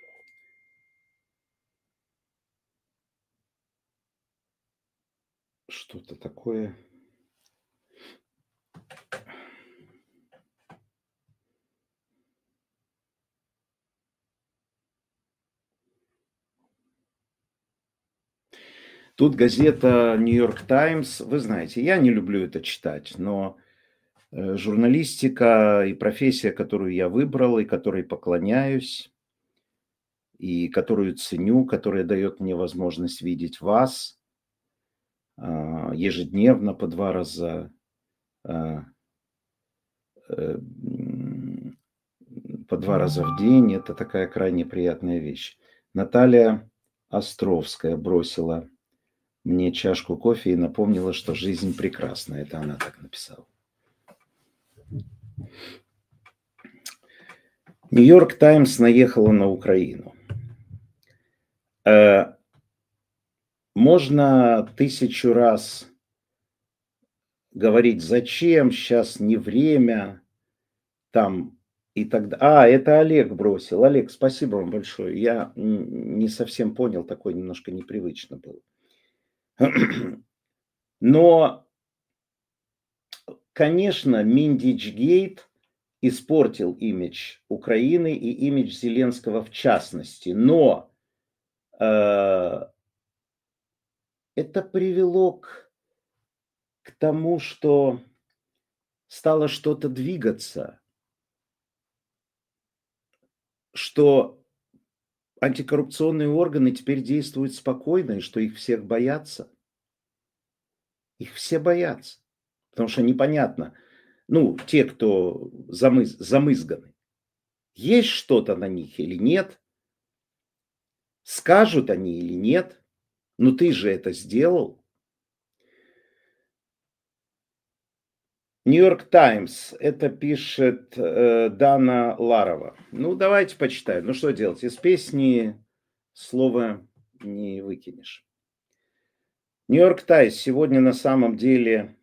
Speaker 1: Что-то такое. Тут газета «Нью-Йорк Таймс». Вы знаете, я не люблю это читать, но журналистика и профессия, которую я выбрал, и которой поклоняюсь, и которую ценю, которая дает мне возможность видеть вас ежедневно по два раза, по два раза в день, это такая крайне приятная вещь. Наталья Островская бросила мне чашку кофе и напомнила, что жизнь прекрасна. Это она так написала. Нью-Йорк Таймс наехала на Украину. Можно тысячу раз говорить, зачем, сейчас не время, там и так далее. А, это Олег бросил. Олег, спасибо вам большое. Я не совсем понял, такой немножко непривычно был. Но, конечно, Миндичгейт испортил имидж Украины и имидж Зеленского в частности. Но э, это привело к, к тому, что стало что-то двигаться, что антикоррупционные органы теперь действуют спокойно, и что их всех боятся. Их все боятся, потому что непонятно, ну, те, кто замыз, замызганы, есть что-то на них или нет, скажут они или нет, но ты же это сделал. Нью-Йорк Таймс, это пишет э, Дана Ларова. Ну, давайте почитаем. Ну, что делать? Из песни слова не выкинешь. Нью-Йорк Таймс сегодня на самом деле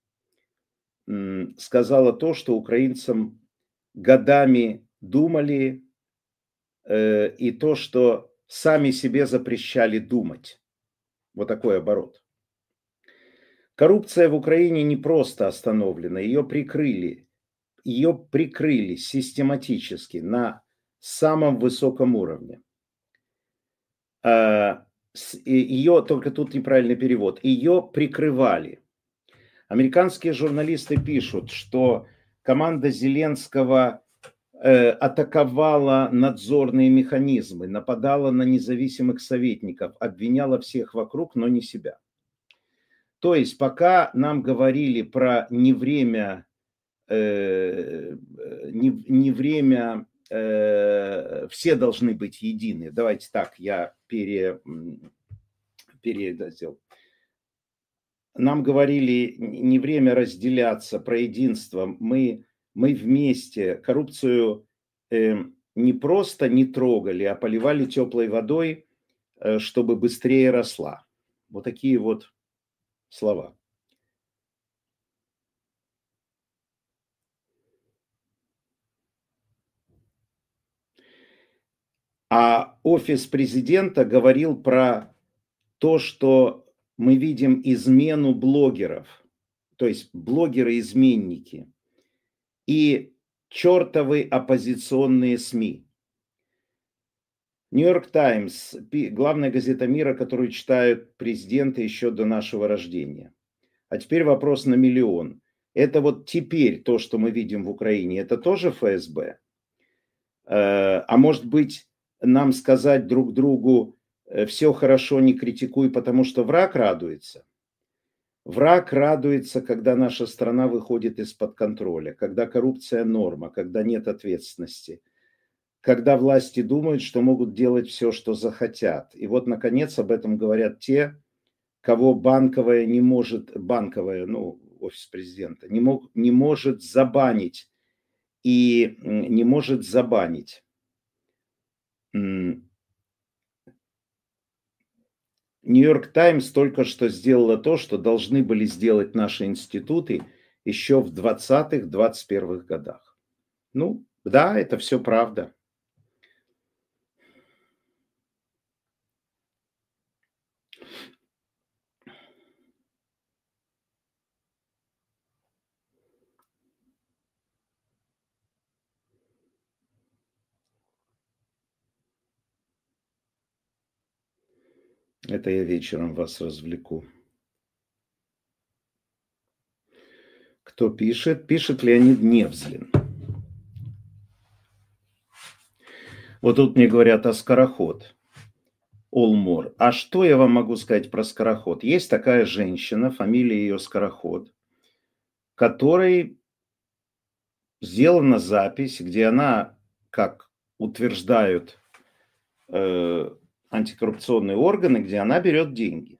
Speaker 1: м, сказала то, что украинцам годами думали, э, и то, что сами себе запрещали думать. Вот такой оборот. Коррупция в Украине не просто остановлена, ее прикрыли. Ее прикрыли систематически на самом высоком уровне. Ее, только тут неправильный перевод, ее прикрывали. Американские журналисты пишут, что команда Зеленского э, атаковала надзорные механизмы, нападала на независимых советников, обвиняла всех вокруг, но не себя. То есть пока нам говорили про не время, э, не, не время, э, все должны быть едины. Давайте так, я пере, передел. Нам говорили не время разделяться, про единство. Мы, мы вместе коррупцию э, не просто не трогали, а поливали теплой водой, э, чтобы быстрее росла. Вот такие вот слова. А офис президента говорил про то, что мы видим измену блогеров, то есть блогеры-изменники и чертовы оппозиционные СМИ. Нью-Йорк Таймс, главная газета мира, которую читают президенты еще до нашего рождения. А теперь вопрос на миллион. Это вот теперь то, что мы видим в Украине, это тоже эф эс бэ? А может быть, нам сказать друг другу: все хорошо, не критикуй, потому что враг радуется? Враг радуется, когда наша страна выходит из-под контроля, когда коррупция норма, когда нет ответственности, когда власти думают, что могут делать все, что захотят. И вот, наконец, об этом говорят те, кого банковая не может, банковая, ну, офис президента, не, мог, не может забанить и не может забанить. Нью-Йорк Таймс только что сделала то, что должны были сделать наши институты еще в двадцатых-двадцать первых годах. Ну, да, это все правда. Это я вечером вас развлеку. Кто пишет? Пишет Леонид Невзлин. Вот тут мне говорят о скороход. Олмор. А что я вам могу сказать про скороход? Есть такая женщина, фамилия ее Скороход, которой сделана запись, где она, как утверждают э, антикоррупционные органы, где она берет деньги.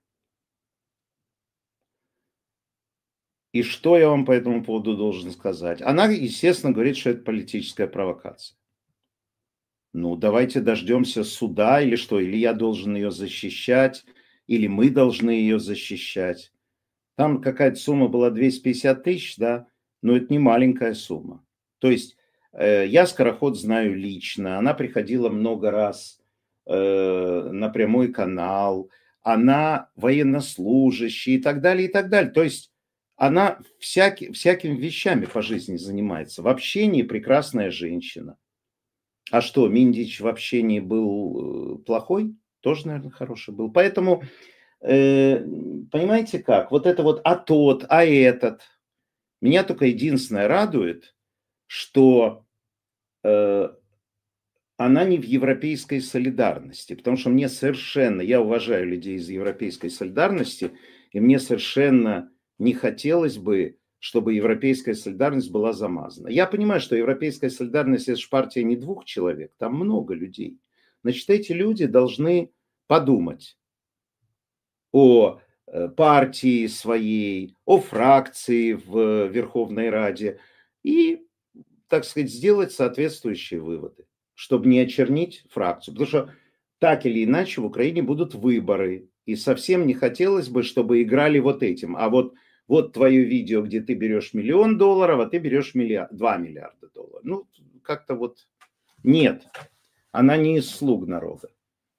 Speaker 1: И что я вам по этому поводу должен сказать? Она, естественно, говорит, что это политическая провокация. Ну, давайте дождемся суда или что? Или я должен ее защищать, или мы должны ее защищать. Там какая-то сумма была двести пятьдесят тысяч, да, но это не маленькая сумма. То есть э, я Скороход знаю лично, она приходила много раз э, на прямой канал, она военнослужащий и так далее, и так далее. То есть она всяки, всякими вещами по жизни занимается. В общении прекрасная женщина. А что, Миндич в общении был плохой? Тоже, наверное, хороший был. Поэтому, э, понимаете как, вот это вот, а тот, а этот. Меня только единственное радует, что э, она не в европейской солидарности. Потому что мне совершенно, я уважаю людей из европейской солидарности, и мне совершенно не хотелось бы, чтобы европейская солидарность была замазана. Я понимаю, что европейская солидарность – это же партия не двух человек, там много людей. Значит, эти люди должны подумать о партии своей, о фракции в Верховной Раде и, так сказать, сделать соответствующие выводы, чтобы не очернить фракцию. Потому что так или иначе в Украине будут выборы, и совсем не хотелось бы, чтобы играли вот этим. А вот Вот твое видео, где ты берешь миллион долларов, а ты берешь миллиард, два миллиарда долларов. Ну, как-то вот нет. Она не из слуг народа.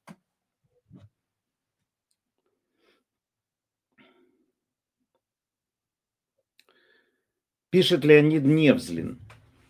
Speaker 1: Пишет Леонид Невзлин.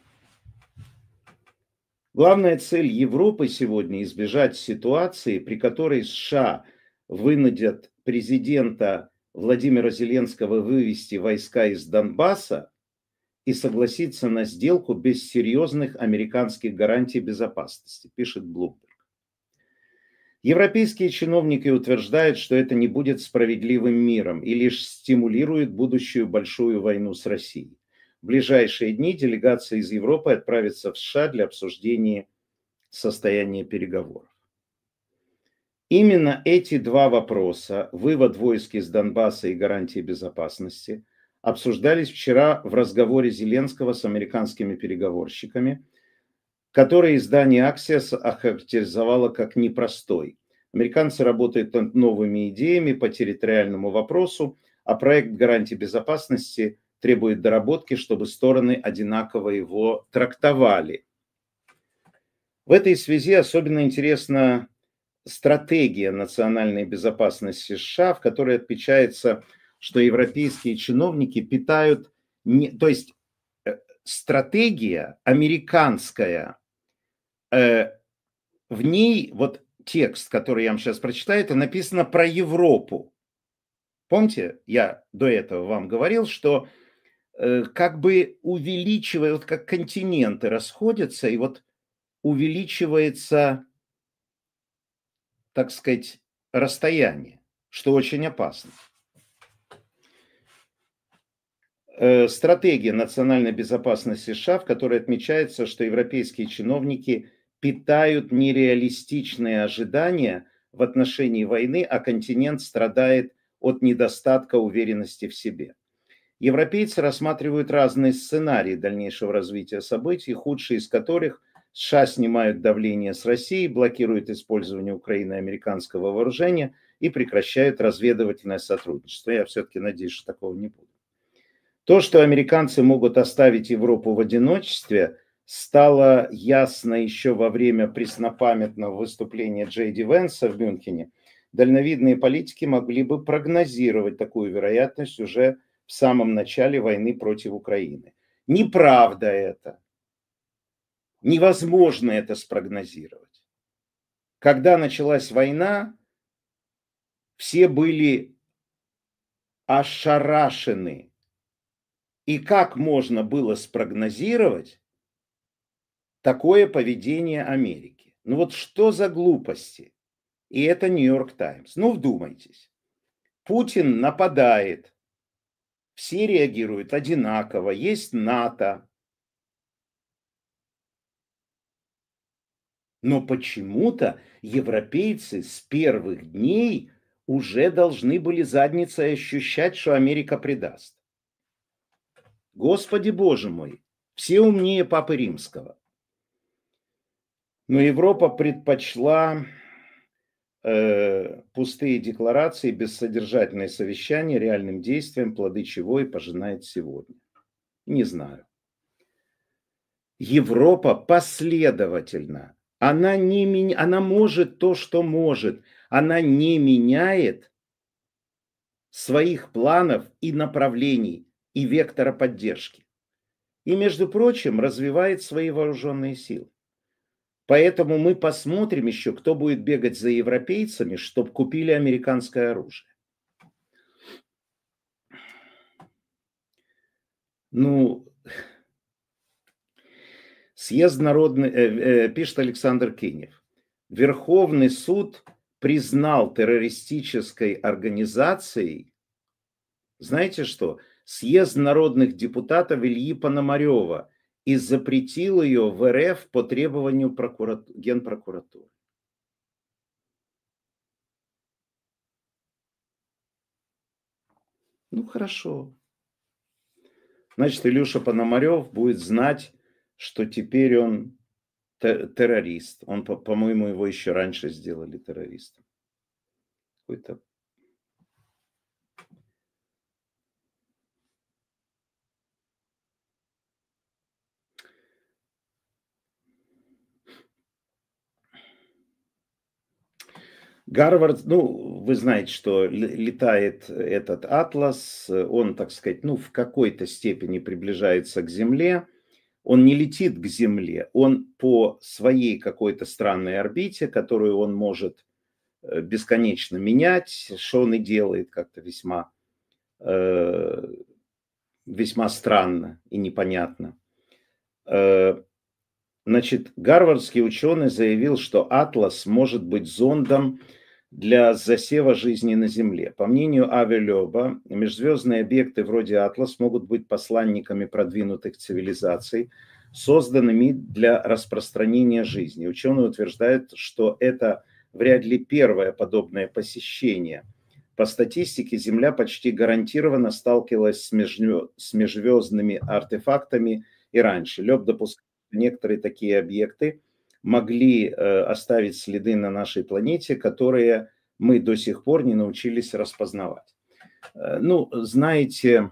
Speaker 1: Главная цель Европы сегодня – избежать ситуации, при которой США вынудят президента Владимира Зеленского вывести войска из Донбасса и согласиться на сделку без серьезных американских гарантий безопасности, пишет Bloomberg. Европейские чиновники утверждают, что это не будет справедливым миром и лишь стимулирует будущую большую войну с Россией. В ближайшие дни делегация из Европы отправится в США для обсуждения состояния переговоров. Именно эти два вопроса, вывод войск из Донбасса и гарантии безопасности, обсуждались вчера в разговоре Зеленского с американскими переговорщиками, который издание Axios охарактеризовало как непростой. Американцы работают над новыми идеями по территориальному вопросу, а проект гарантии безопасности требует доработки, чтобы стороны одинаково его трактовали. В этой связи особенно интересна стратегия национальной безопасности США, в которой отмечается, что европейские чиновники питают, не, то есть стратегия американская, э, в ней, вот текст, который я вам сейчас прочитаю, это написано про Европу. Помните, я до этого вам говорил, что э, как бы увеличивая, вот как континенты расходятся, и вот увеличивается, так сказать, расстояние, что очень опасно. Э, стратегия национальной безопасности США, в которой отмечается, что европейские чиновники питают нереалистичные ожидания в отношении войны, а континент страдает от недостатка уверенности в себе. Европейцы рассматривают разные сценарии дальнейшего развития событий, худшие из которых: США снимают давление с России, блокируют использование Украины американского вооружения и прекращают разведывательное сотрудничество. Я все-таки надеюсь, что такого не будет. То, что американцы могут оставить Европу в одиночестве, стало ясно еще во время преснопамятного выступления Джей Ди Венса в Мюнхене. Дальновидные политики могли бы прогнозировать такую вероятность уже в самом начале войны против Украины. Неправда это. Невозможно это спрогнозировать. Когда началась война, все были ошарашены. И как можно было спрогнозировать такое поведение Америки? Ну вот что за глупости? И это Нью-Йорк Таймс. Ну вдумайтесь. Путин нападает. Все реагируют одинаково. Есть НАТО. Но почему-то европейцы с первых дней уже должны были задницей ощущать, что Америка предаст. Господи Боже мой, все умнее Папы Римского. Но Европа предпочла э, пустые декларации, бессодержательные совещания реальным действием, плоды чего и пожинает сегодня. Не знаю. Европа последовательно. Она, не меня... она может то, что может. Она не меняет своих планов и направлений, и вектора поддержки. И, между прочим, развивает свои вооруженные силы. Поэтому мы посмотрим еще, кто будет бегать за европейцами, чтобы купили американское оружие. Ну, съезд народный, э, э, пишет Александр Кинев. Верховный суд признал террористической организацией, знаете что, съезд народных депутатов Ильи Пономарева и запретил ее в эр эф по требованию прокурат... Генпрокуратуры. Ну, хорошо. Значит, Илюша Пономарев будет знать, что теперь он террорист. Он, по-моему, его еще раньше сделали террористом. Какой-то... Гарвард, ну, вы знаете, что летает этот атлас, он, так сказать, ну, в какой-то степени приближается к Земле. Он не летит к Земле, он по своей какой-то странной орбите, которую он может бесконечно менять, что он и делает как-то весьма, э, весьма странно и непонятно. Э, значит, гарвардский ученый заявил, что атлас может быть зондом для засева жизни на Земле. По мнению Ави Лёба, межзвездные объекты вроде Атлас могут быть посланниками продвинутых цивилизаций, созданными для распространения жизни. Ученые утверждают, что это вряд ли первое подобное посещение. По статистике, Земля почти гарантированно сталкивалась с, межвё... с межзвездными артефактами и раньше. Лёб допускает, что некоторые такие объекты могли э, оставить следы на нашей планете, которые мы до сих пор не научились распознавать. Э, ну, знаете,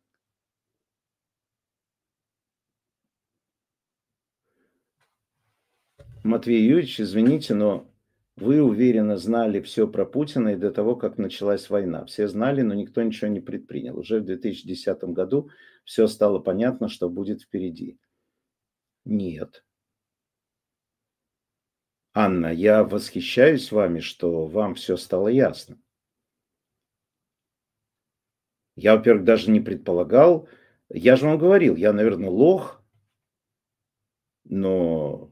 Speaker 1: Матвей Юрьевич, извините, но вы уверенно знали все про Путина и до того, как началась война. Все знали, но никто ничего не предпринял. Уже в две тысячи десятом году все стало понятно, что будет впереди. Нет. Анна, я восхищаюсь вами, что вам все стало ясно. Я, во-первых, даже не предполагал, Я же вам говорил, я, наверное, лох, но...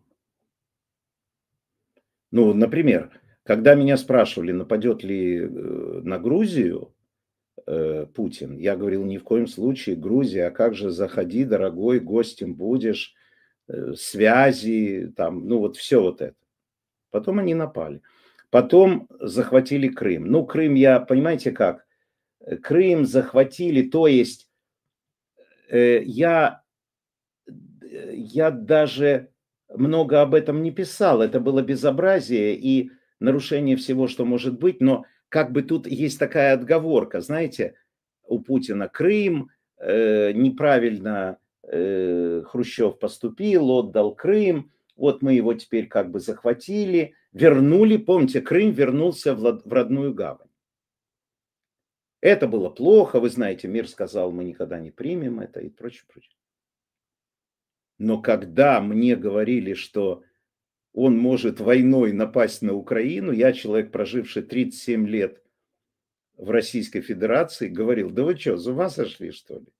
Speaker 1: Ну, например, когда меня спрашивали, нападет ли э, на Грузию э, Путин, я говорил, ни в коем случае Грузия, а как же заходи, дорогой, гостем будешь, э, связи, там, ну вот все вот это. Потом они напали. Потом захватили Крым. Ну, Крым я, понимаете как, Э, Крым захватили, то есть э, я, э, я даже много об этом не писал, это было безобразие и нарушение всего, что может быть, но как бы тут есть такая отговорка, знаете, у Путина Крым, э, неправильно э, Хрущев поступил, отдал Крым, вот мы его теперь как бы захватили, вернули, помните, Крым вернулся в, лад- в родную гавань. Это было плохо, вы знаете, мир сказал, мы никогда не примем это и прочее, прочее. Но когда мне говорили, что он может войной напасть на Украину, я, человек, проживший тридцать семь лет в Российской Федерации, говорил, да вы что, с ума сошли, что ли?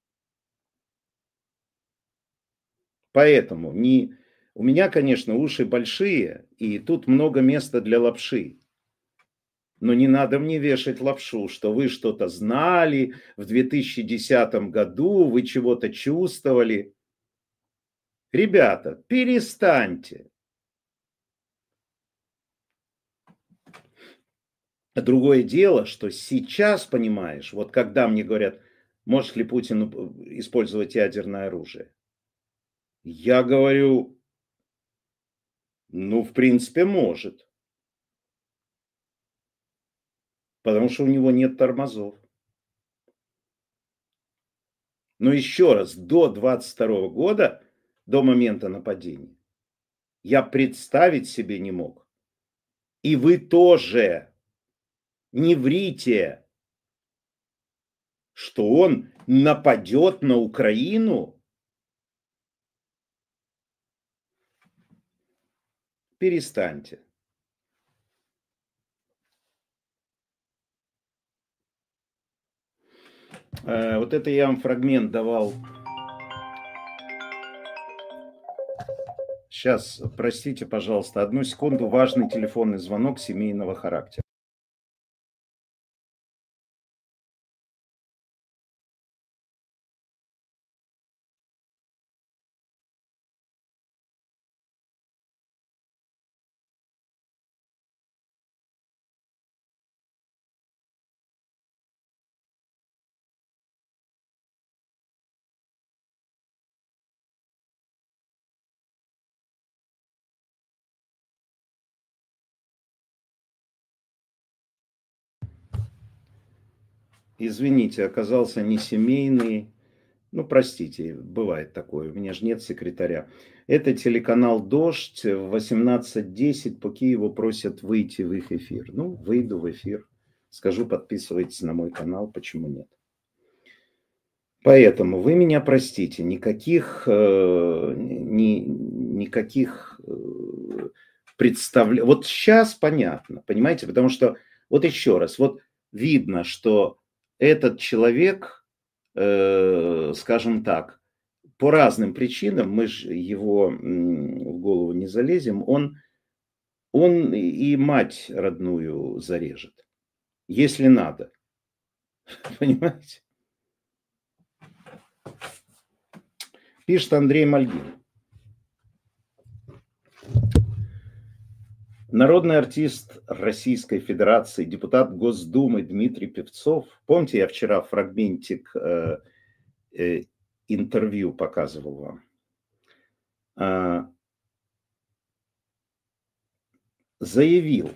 Speaker 1: Поэтому не... у меня, конечно, уши большие, и тут много места для лапши. Но не надо мне вешать лапшу, что вы что-то знали в две тысячи десятом году, вы чего-то чувствовали. Ребята, перестаньте. А другое дело, что сейчас, понимаешь, вот когда мне говорят, может ли Путин использовать ядерное оружие, я говорю, ну, в принципе, может, потому что у него нет тормозов. Но еще раз, до двадцать второго года, до момента нападения, я представить себе не мог. И вы тоже не врите, что он нападет на Украину. Перестаньте. Э, вот это я вам фрагмент давал. Сейчас, простите, пожалуйста, одну секунду, важный телефонный звонок семейного характера. Извините, оказался не семейный. Ну, простите, бывает такое. У меня же нет секретаря. Это телеканал «Дождь». В восемнадцать десять по Киеву просят выйти в их эфир. Ну, выйду в эфир. Скажу, подписывайтесь на мой канал. Почему нет? Поэтому вы меня простите. Никаких, э, ни, никаких э, представлений. Вот сейчас понятно, понимаете? Потому что, вот еще раз, вот видно, что этот человек, э, скажем так, по разным причинам, мы же его в голову не залезем, он, он и мать родную зарежет, если надо. Понимаете? Пишет Андрей Мальгин. Народный артист Российской Федерации, депутат Госдумы Дмитрий Певцов. Помните, я вчера фрагментик э, э, интервью показывал вам. Э, заявил,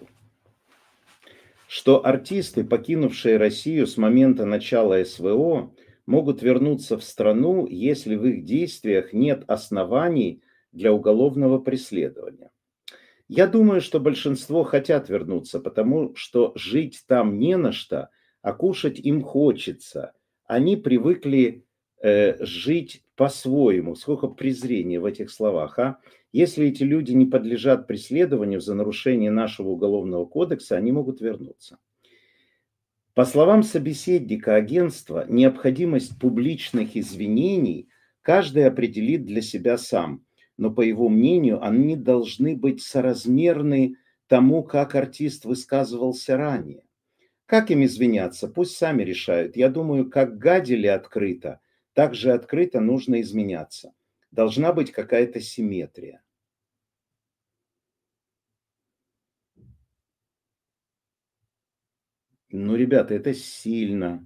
Speaker 1: что артисты, покинувшие Россию с момента начала СВО, могут вернуться в страну, если в их действиях нет оснований для уголовного преследования. Я думаю, что большинство хотят вернуться, потому что жить там не на что, а кушать им хочется. Они привыкли э, жить по-своему. Сколько презрения в этих словах, а? Если эти люди не подлежат преследованию за нарушение нашего уголовного кодекса, они могут вернуться. По словам собеседника агентства, необходимость публичных извинений каждый определит для себя сам, но, по его мнению, они должны быть соразмерны тому, как артист высказывался ранее. Как им извиняться? Пусть сами решают. Я думаю, как гадили открыто, так же открыто нужно изменяться. Должна быть какая-то симметрия. Ну, ребята, это сильно.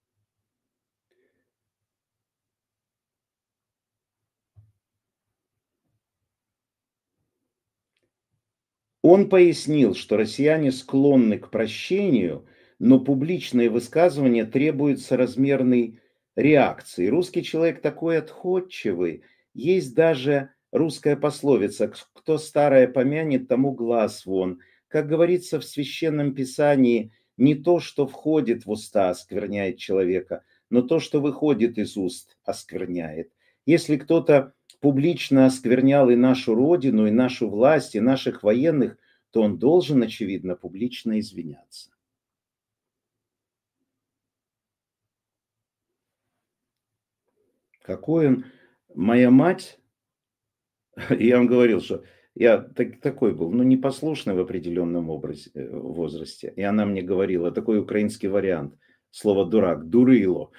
Speaker 1: Он пояснил, что россияне склонны к прощению, но публичные высказывания требуют соразмерной реакции. Русский человек такой отходчивый. Есть даже русская пословица: «Кто старое помянет, тому глаз вон». Как говорится в Священном Писании, не то, что входит в уста, оскверняет человека, но то, что выходит из уст, оскверняет. Если кто-то публично осквернял и нашу Родину, и нашу власть, и наших военных, то он должен, очевидно, публично извиняться. Какой он? Моя мать, я вам говорил, что я так, такой был, ну, непослушный в определенном образе, э, возрасте. И она мне говорила, такой украинский вариант, слово «дурак», «дурило».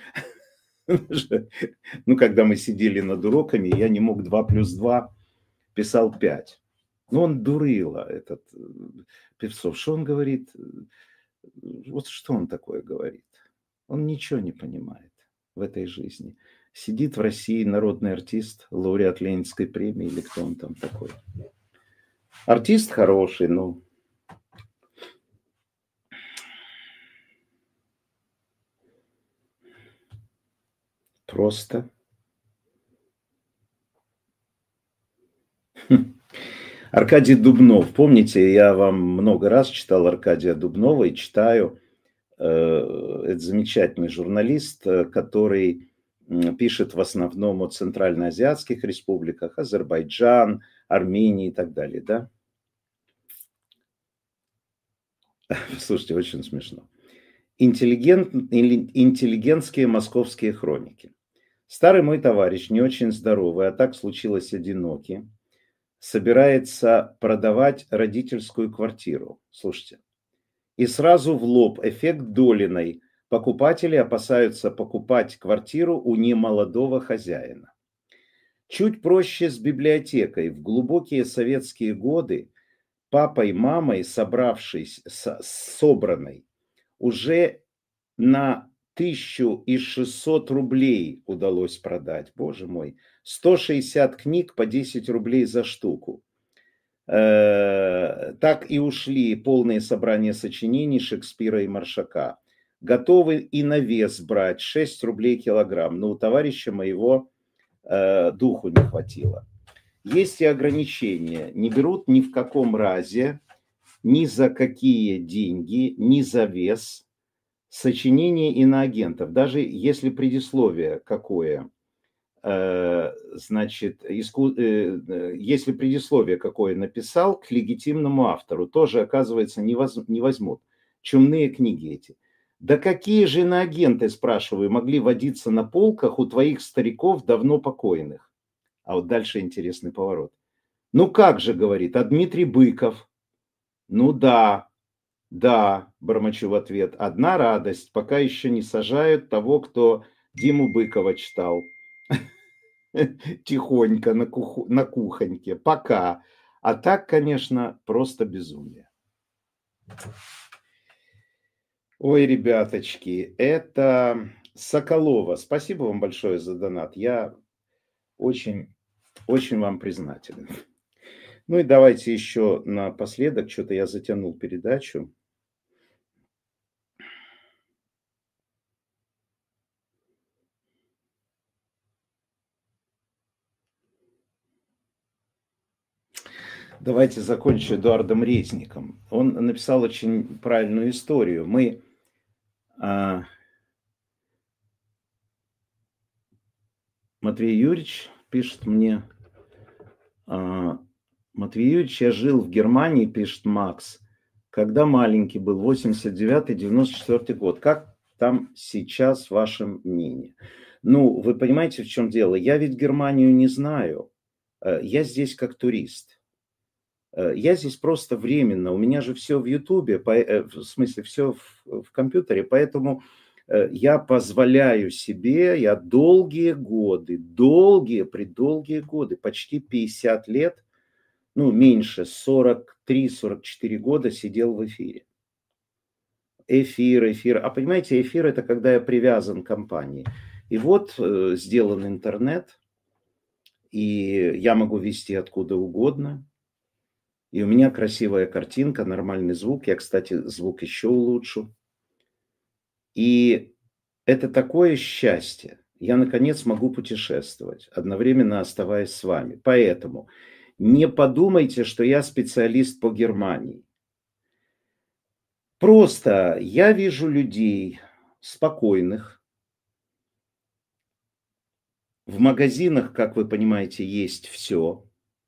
Speaker 1: Ну, когда мы сидели над уроками, я не мог два плюс два, писал пять. Ну, он дурило, этот э, Певцов. Что он говорит? Вот что он такое говорит? Он ничего не понимает в этой жизни. Сидит в России народный артист, лауреат Ленинской премии, или кто он там такой. Артист хороший, но... Просто. Аркадий Дубнов. Помните, я вам много раз читал Аркадия Дубнова и читаю. Это замечательный журналист, который пишет в основном о центральноазиатских республиках, Азербайджан, Армении и так далее, да? Слушайте, очень смешно. Интеллигент, интеллигентские московские хроники. Старый мой товарищ, не очень здоровый, а так случилось одинокий, собирается продавать родительскую квартиру. Слушайте. И сразу в лоб эффект Долиной. Покупатели опасаются покупать квартиру у немолодого хозяина. Чуть проще с библиотекой. В глубокие советские годы папой, мамой, собравшись, с, собранной, уже на тысячу шестьсот рублей удалось продать. Боже мой. сто шестьдесят книг по десять рублей за штуку. Так и ушли полные собрания сочинений Шекспира и Маршака. Готовы и на вес брать шесть рублей килограмм, но у товарища моего э, духу не хватило. Есть и ограничения. Не берут ни в каком разе, ни за какие деньги, ни за вес сочинения иноагентов. Даже если предисловие какое, значит, иску... если предисловие какое написал к легитимному автору, тоже, оказывается, не, воз... не возьмут. Чумные книги эти. Да какие же иноагенты, спрашиваю, могли водиться на полках у твоих стариков, давно покойных? А вот дальше интересный поворот. Ну как же, говорит, а Дмитрий Быков? Ну да, да, бормочу в ответ. Одна радость, пока еще не сажают того, кто Диму Быкова читал. Тихонько на, куху, на кухоньке, пока. А так, конечно, просто безумие. Ой, ребяточки, это Соколова. Спасибо вам большое за донат. Я очень, очень вам признателен. Ну и давайте еще напоследок, что-то я затянул передачу. Давайте закончу Эдуардом Резником. Он написал очень правильную историю. Мы... А... Матвей Юрьевич пишет мне... А... Матвей Юрьевич, я жил в Германии, пишет Макс, когда маленький был, восемьдесят девятый — девяносто четвёртый год. Как там сейчас ваше мнение? Ну, вы понимаете, в чем дело? Я ведь Германию не знаю. Э, Я здесь как турист. Э, Я здесь просто временно. У меня же все в Ютубе, по- э, в смысле, все в, в компьютере, поэтому э, я позволяю себе, я долгие годы, долгие, предолгие годы, почти пятьдесят лет, ну, меньше, сорок три — сорок четыре года сидел в эфире. Эфир, эфир. А понимаете, эфир — это когда я привязан к компании. И вот э, сделан интернет, и я могу вести откуда угодно. И у меня красивая картинка, нормальный звук. Я, кстати, звук еще улучшу. И это такое счастье. Я, наконец, могу путешествовать, одновременно оставаясь с вами. Поэтому не подумайте, что я специалист по Германии. Просто я вижу людей спокойных. В магазинах, как вы понимаете, есть все.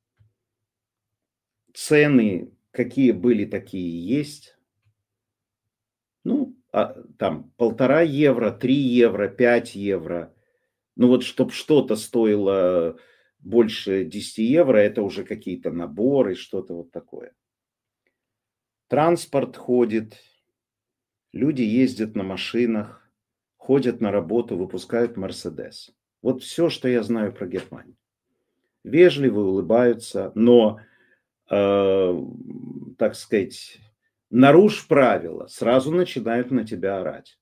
Speaker 1: Цены какие были, такие есть. Ну, а, там полтора евро, три евро, пять евро. Ну вот, чтобы что-то стоило больше десяти евро, это уже какие-то наборы, что-то вот такое. Транспорт ходит, люди ездят на машинах, ходят на работу, выпускают Мерседес. Вот все, что я знаю про Германию. Вежливо улыбаются, но, э, так сказать, нарушь правила, сразу начинают на тебя орать.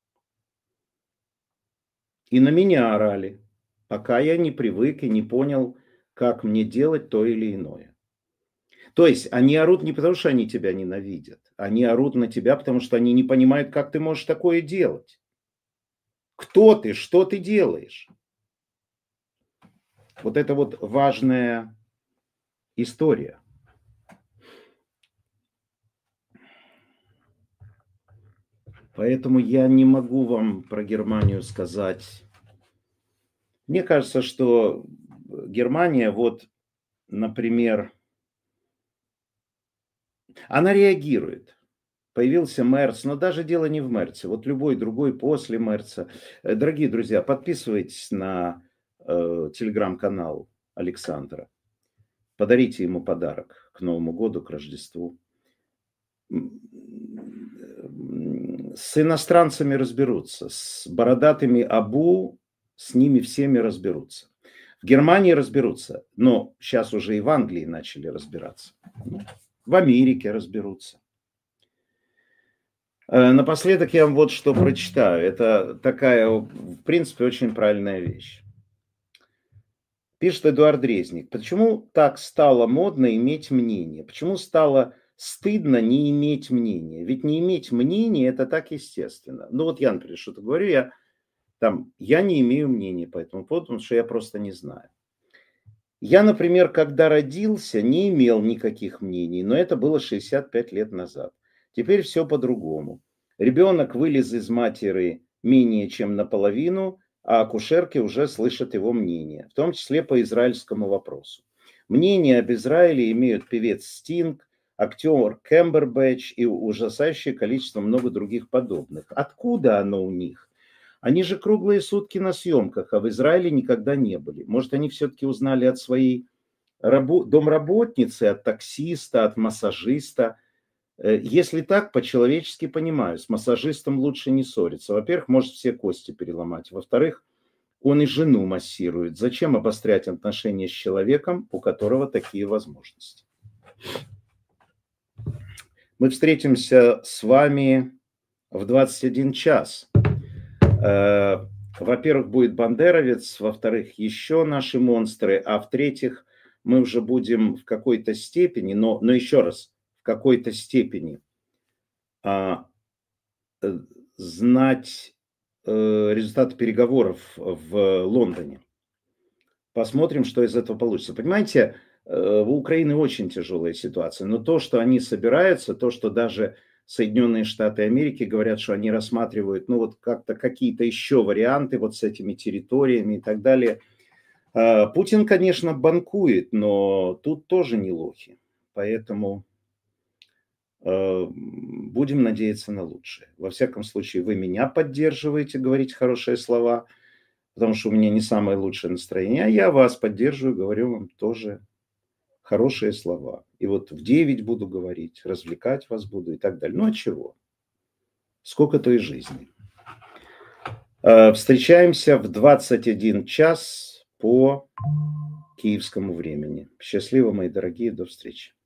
Speaker 1: И на меня орали, пока я не привык и не понял, как мне делать то или иное. То есть они орут не потому, что они тебя ненавидят. Они орут на тебя, потому что они не понимают, как ты можешь такое делать. Кто ты, что ты делаешь? Вот это вот важная история. Поэтому я не могу вам про Германию сказать. Мне кажется, что Германия, вот, например, она реагирует. Появился Мерц, но даже дело не в Мерце. Вот любой другой после Мерца. Э, Дорогие друзья, подписывайтесь на э, телеграм-канал Александра. Подарите ему подарок к Новому году, к Рождеству. М, С иностранцами разберутся, с бородатыми абу, с ними всеми разберутся. В Германии разберутся, но сейчас уже и в Англии начали разбираться. В Америке разберутся. Э, Напоследок я вам вот что прочитаю. Это такая, в принципе, очень правильная вещь. Пишет Эдуард Резник. Почему так стало модно иметь мнение? Почему стало стыдно не иметь мнения? Ведь не иметь мнения — это так естественно. Ну вот я, например, что-то говорю, я там, я не имею мнения по этому поводу, потому что я просто не знаю. Я, например, когда родился, не имел никаких мнений, но это было шестьдесят пять лет назад. Теперь все по-другому. Ребенок вылез из матери менее чем наполовину, а акушерки уже слышат его мнение, в том числе по израильскому вопросу. Мнение об Израиле имеют певец Стинг, актер Кэмбербэтч и ужасающее количество много других подобных. Откуда оно у них? Они же круглые сутки на съемках, а в Израиле никогда не были. Может, они все-таки узнали от своей рабо- домработницы, от таксиста, от массажиста. Э, Если так, по-человечески понимаю, с массажистом лучше не ссориться. Во-первых, может все кости переломать. Во-вторых, он и жену массирует. Зачем обострять отношения с человеком, у которого такие возможности? Мы встретимся с вами в двадцать один час. Э, Во-первых, будет бандеровец, во-вторых, еще наши монстры, а в-третьих, мы уже будем в какой-то степени, но, но еще раз, в какой-то степени а, э, знать э, результаты переговоров в Лондоне. Посмотрим, что из этого получится. Понимаете, э, в Украине очень тяжелая ситуация, но то, что они собираются, то, что даже Соединенные Штаты Америки говорят, что они рассматривают, ну, вот как-то какие-то еще варианты вот с этими территориями и так далее. А, Путин, конечно, банкует, но тут тоже не лохи. Поэтому Будем надеяться на лучшее. Во всяком случае, вы меня поддерживаете, говорите хорошие слова, потому что у меня не самое лучшее настроение, а я вас поддерживаю, говорю вам тоже хорошие слова. И вот в девять буду говорить, развлекать вас буду и так далее. Ну а чего? Сколько-то и жизни. Встречаемся в двадцать один час по киевскому времени. Счастливо, мои дорогие, до встречи.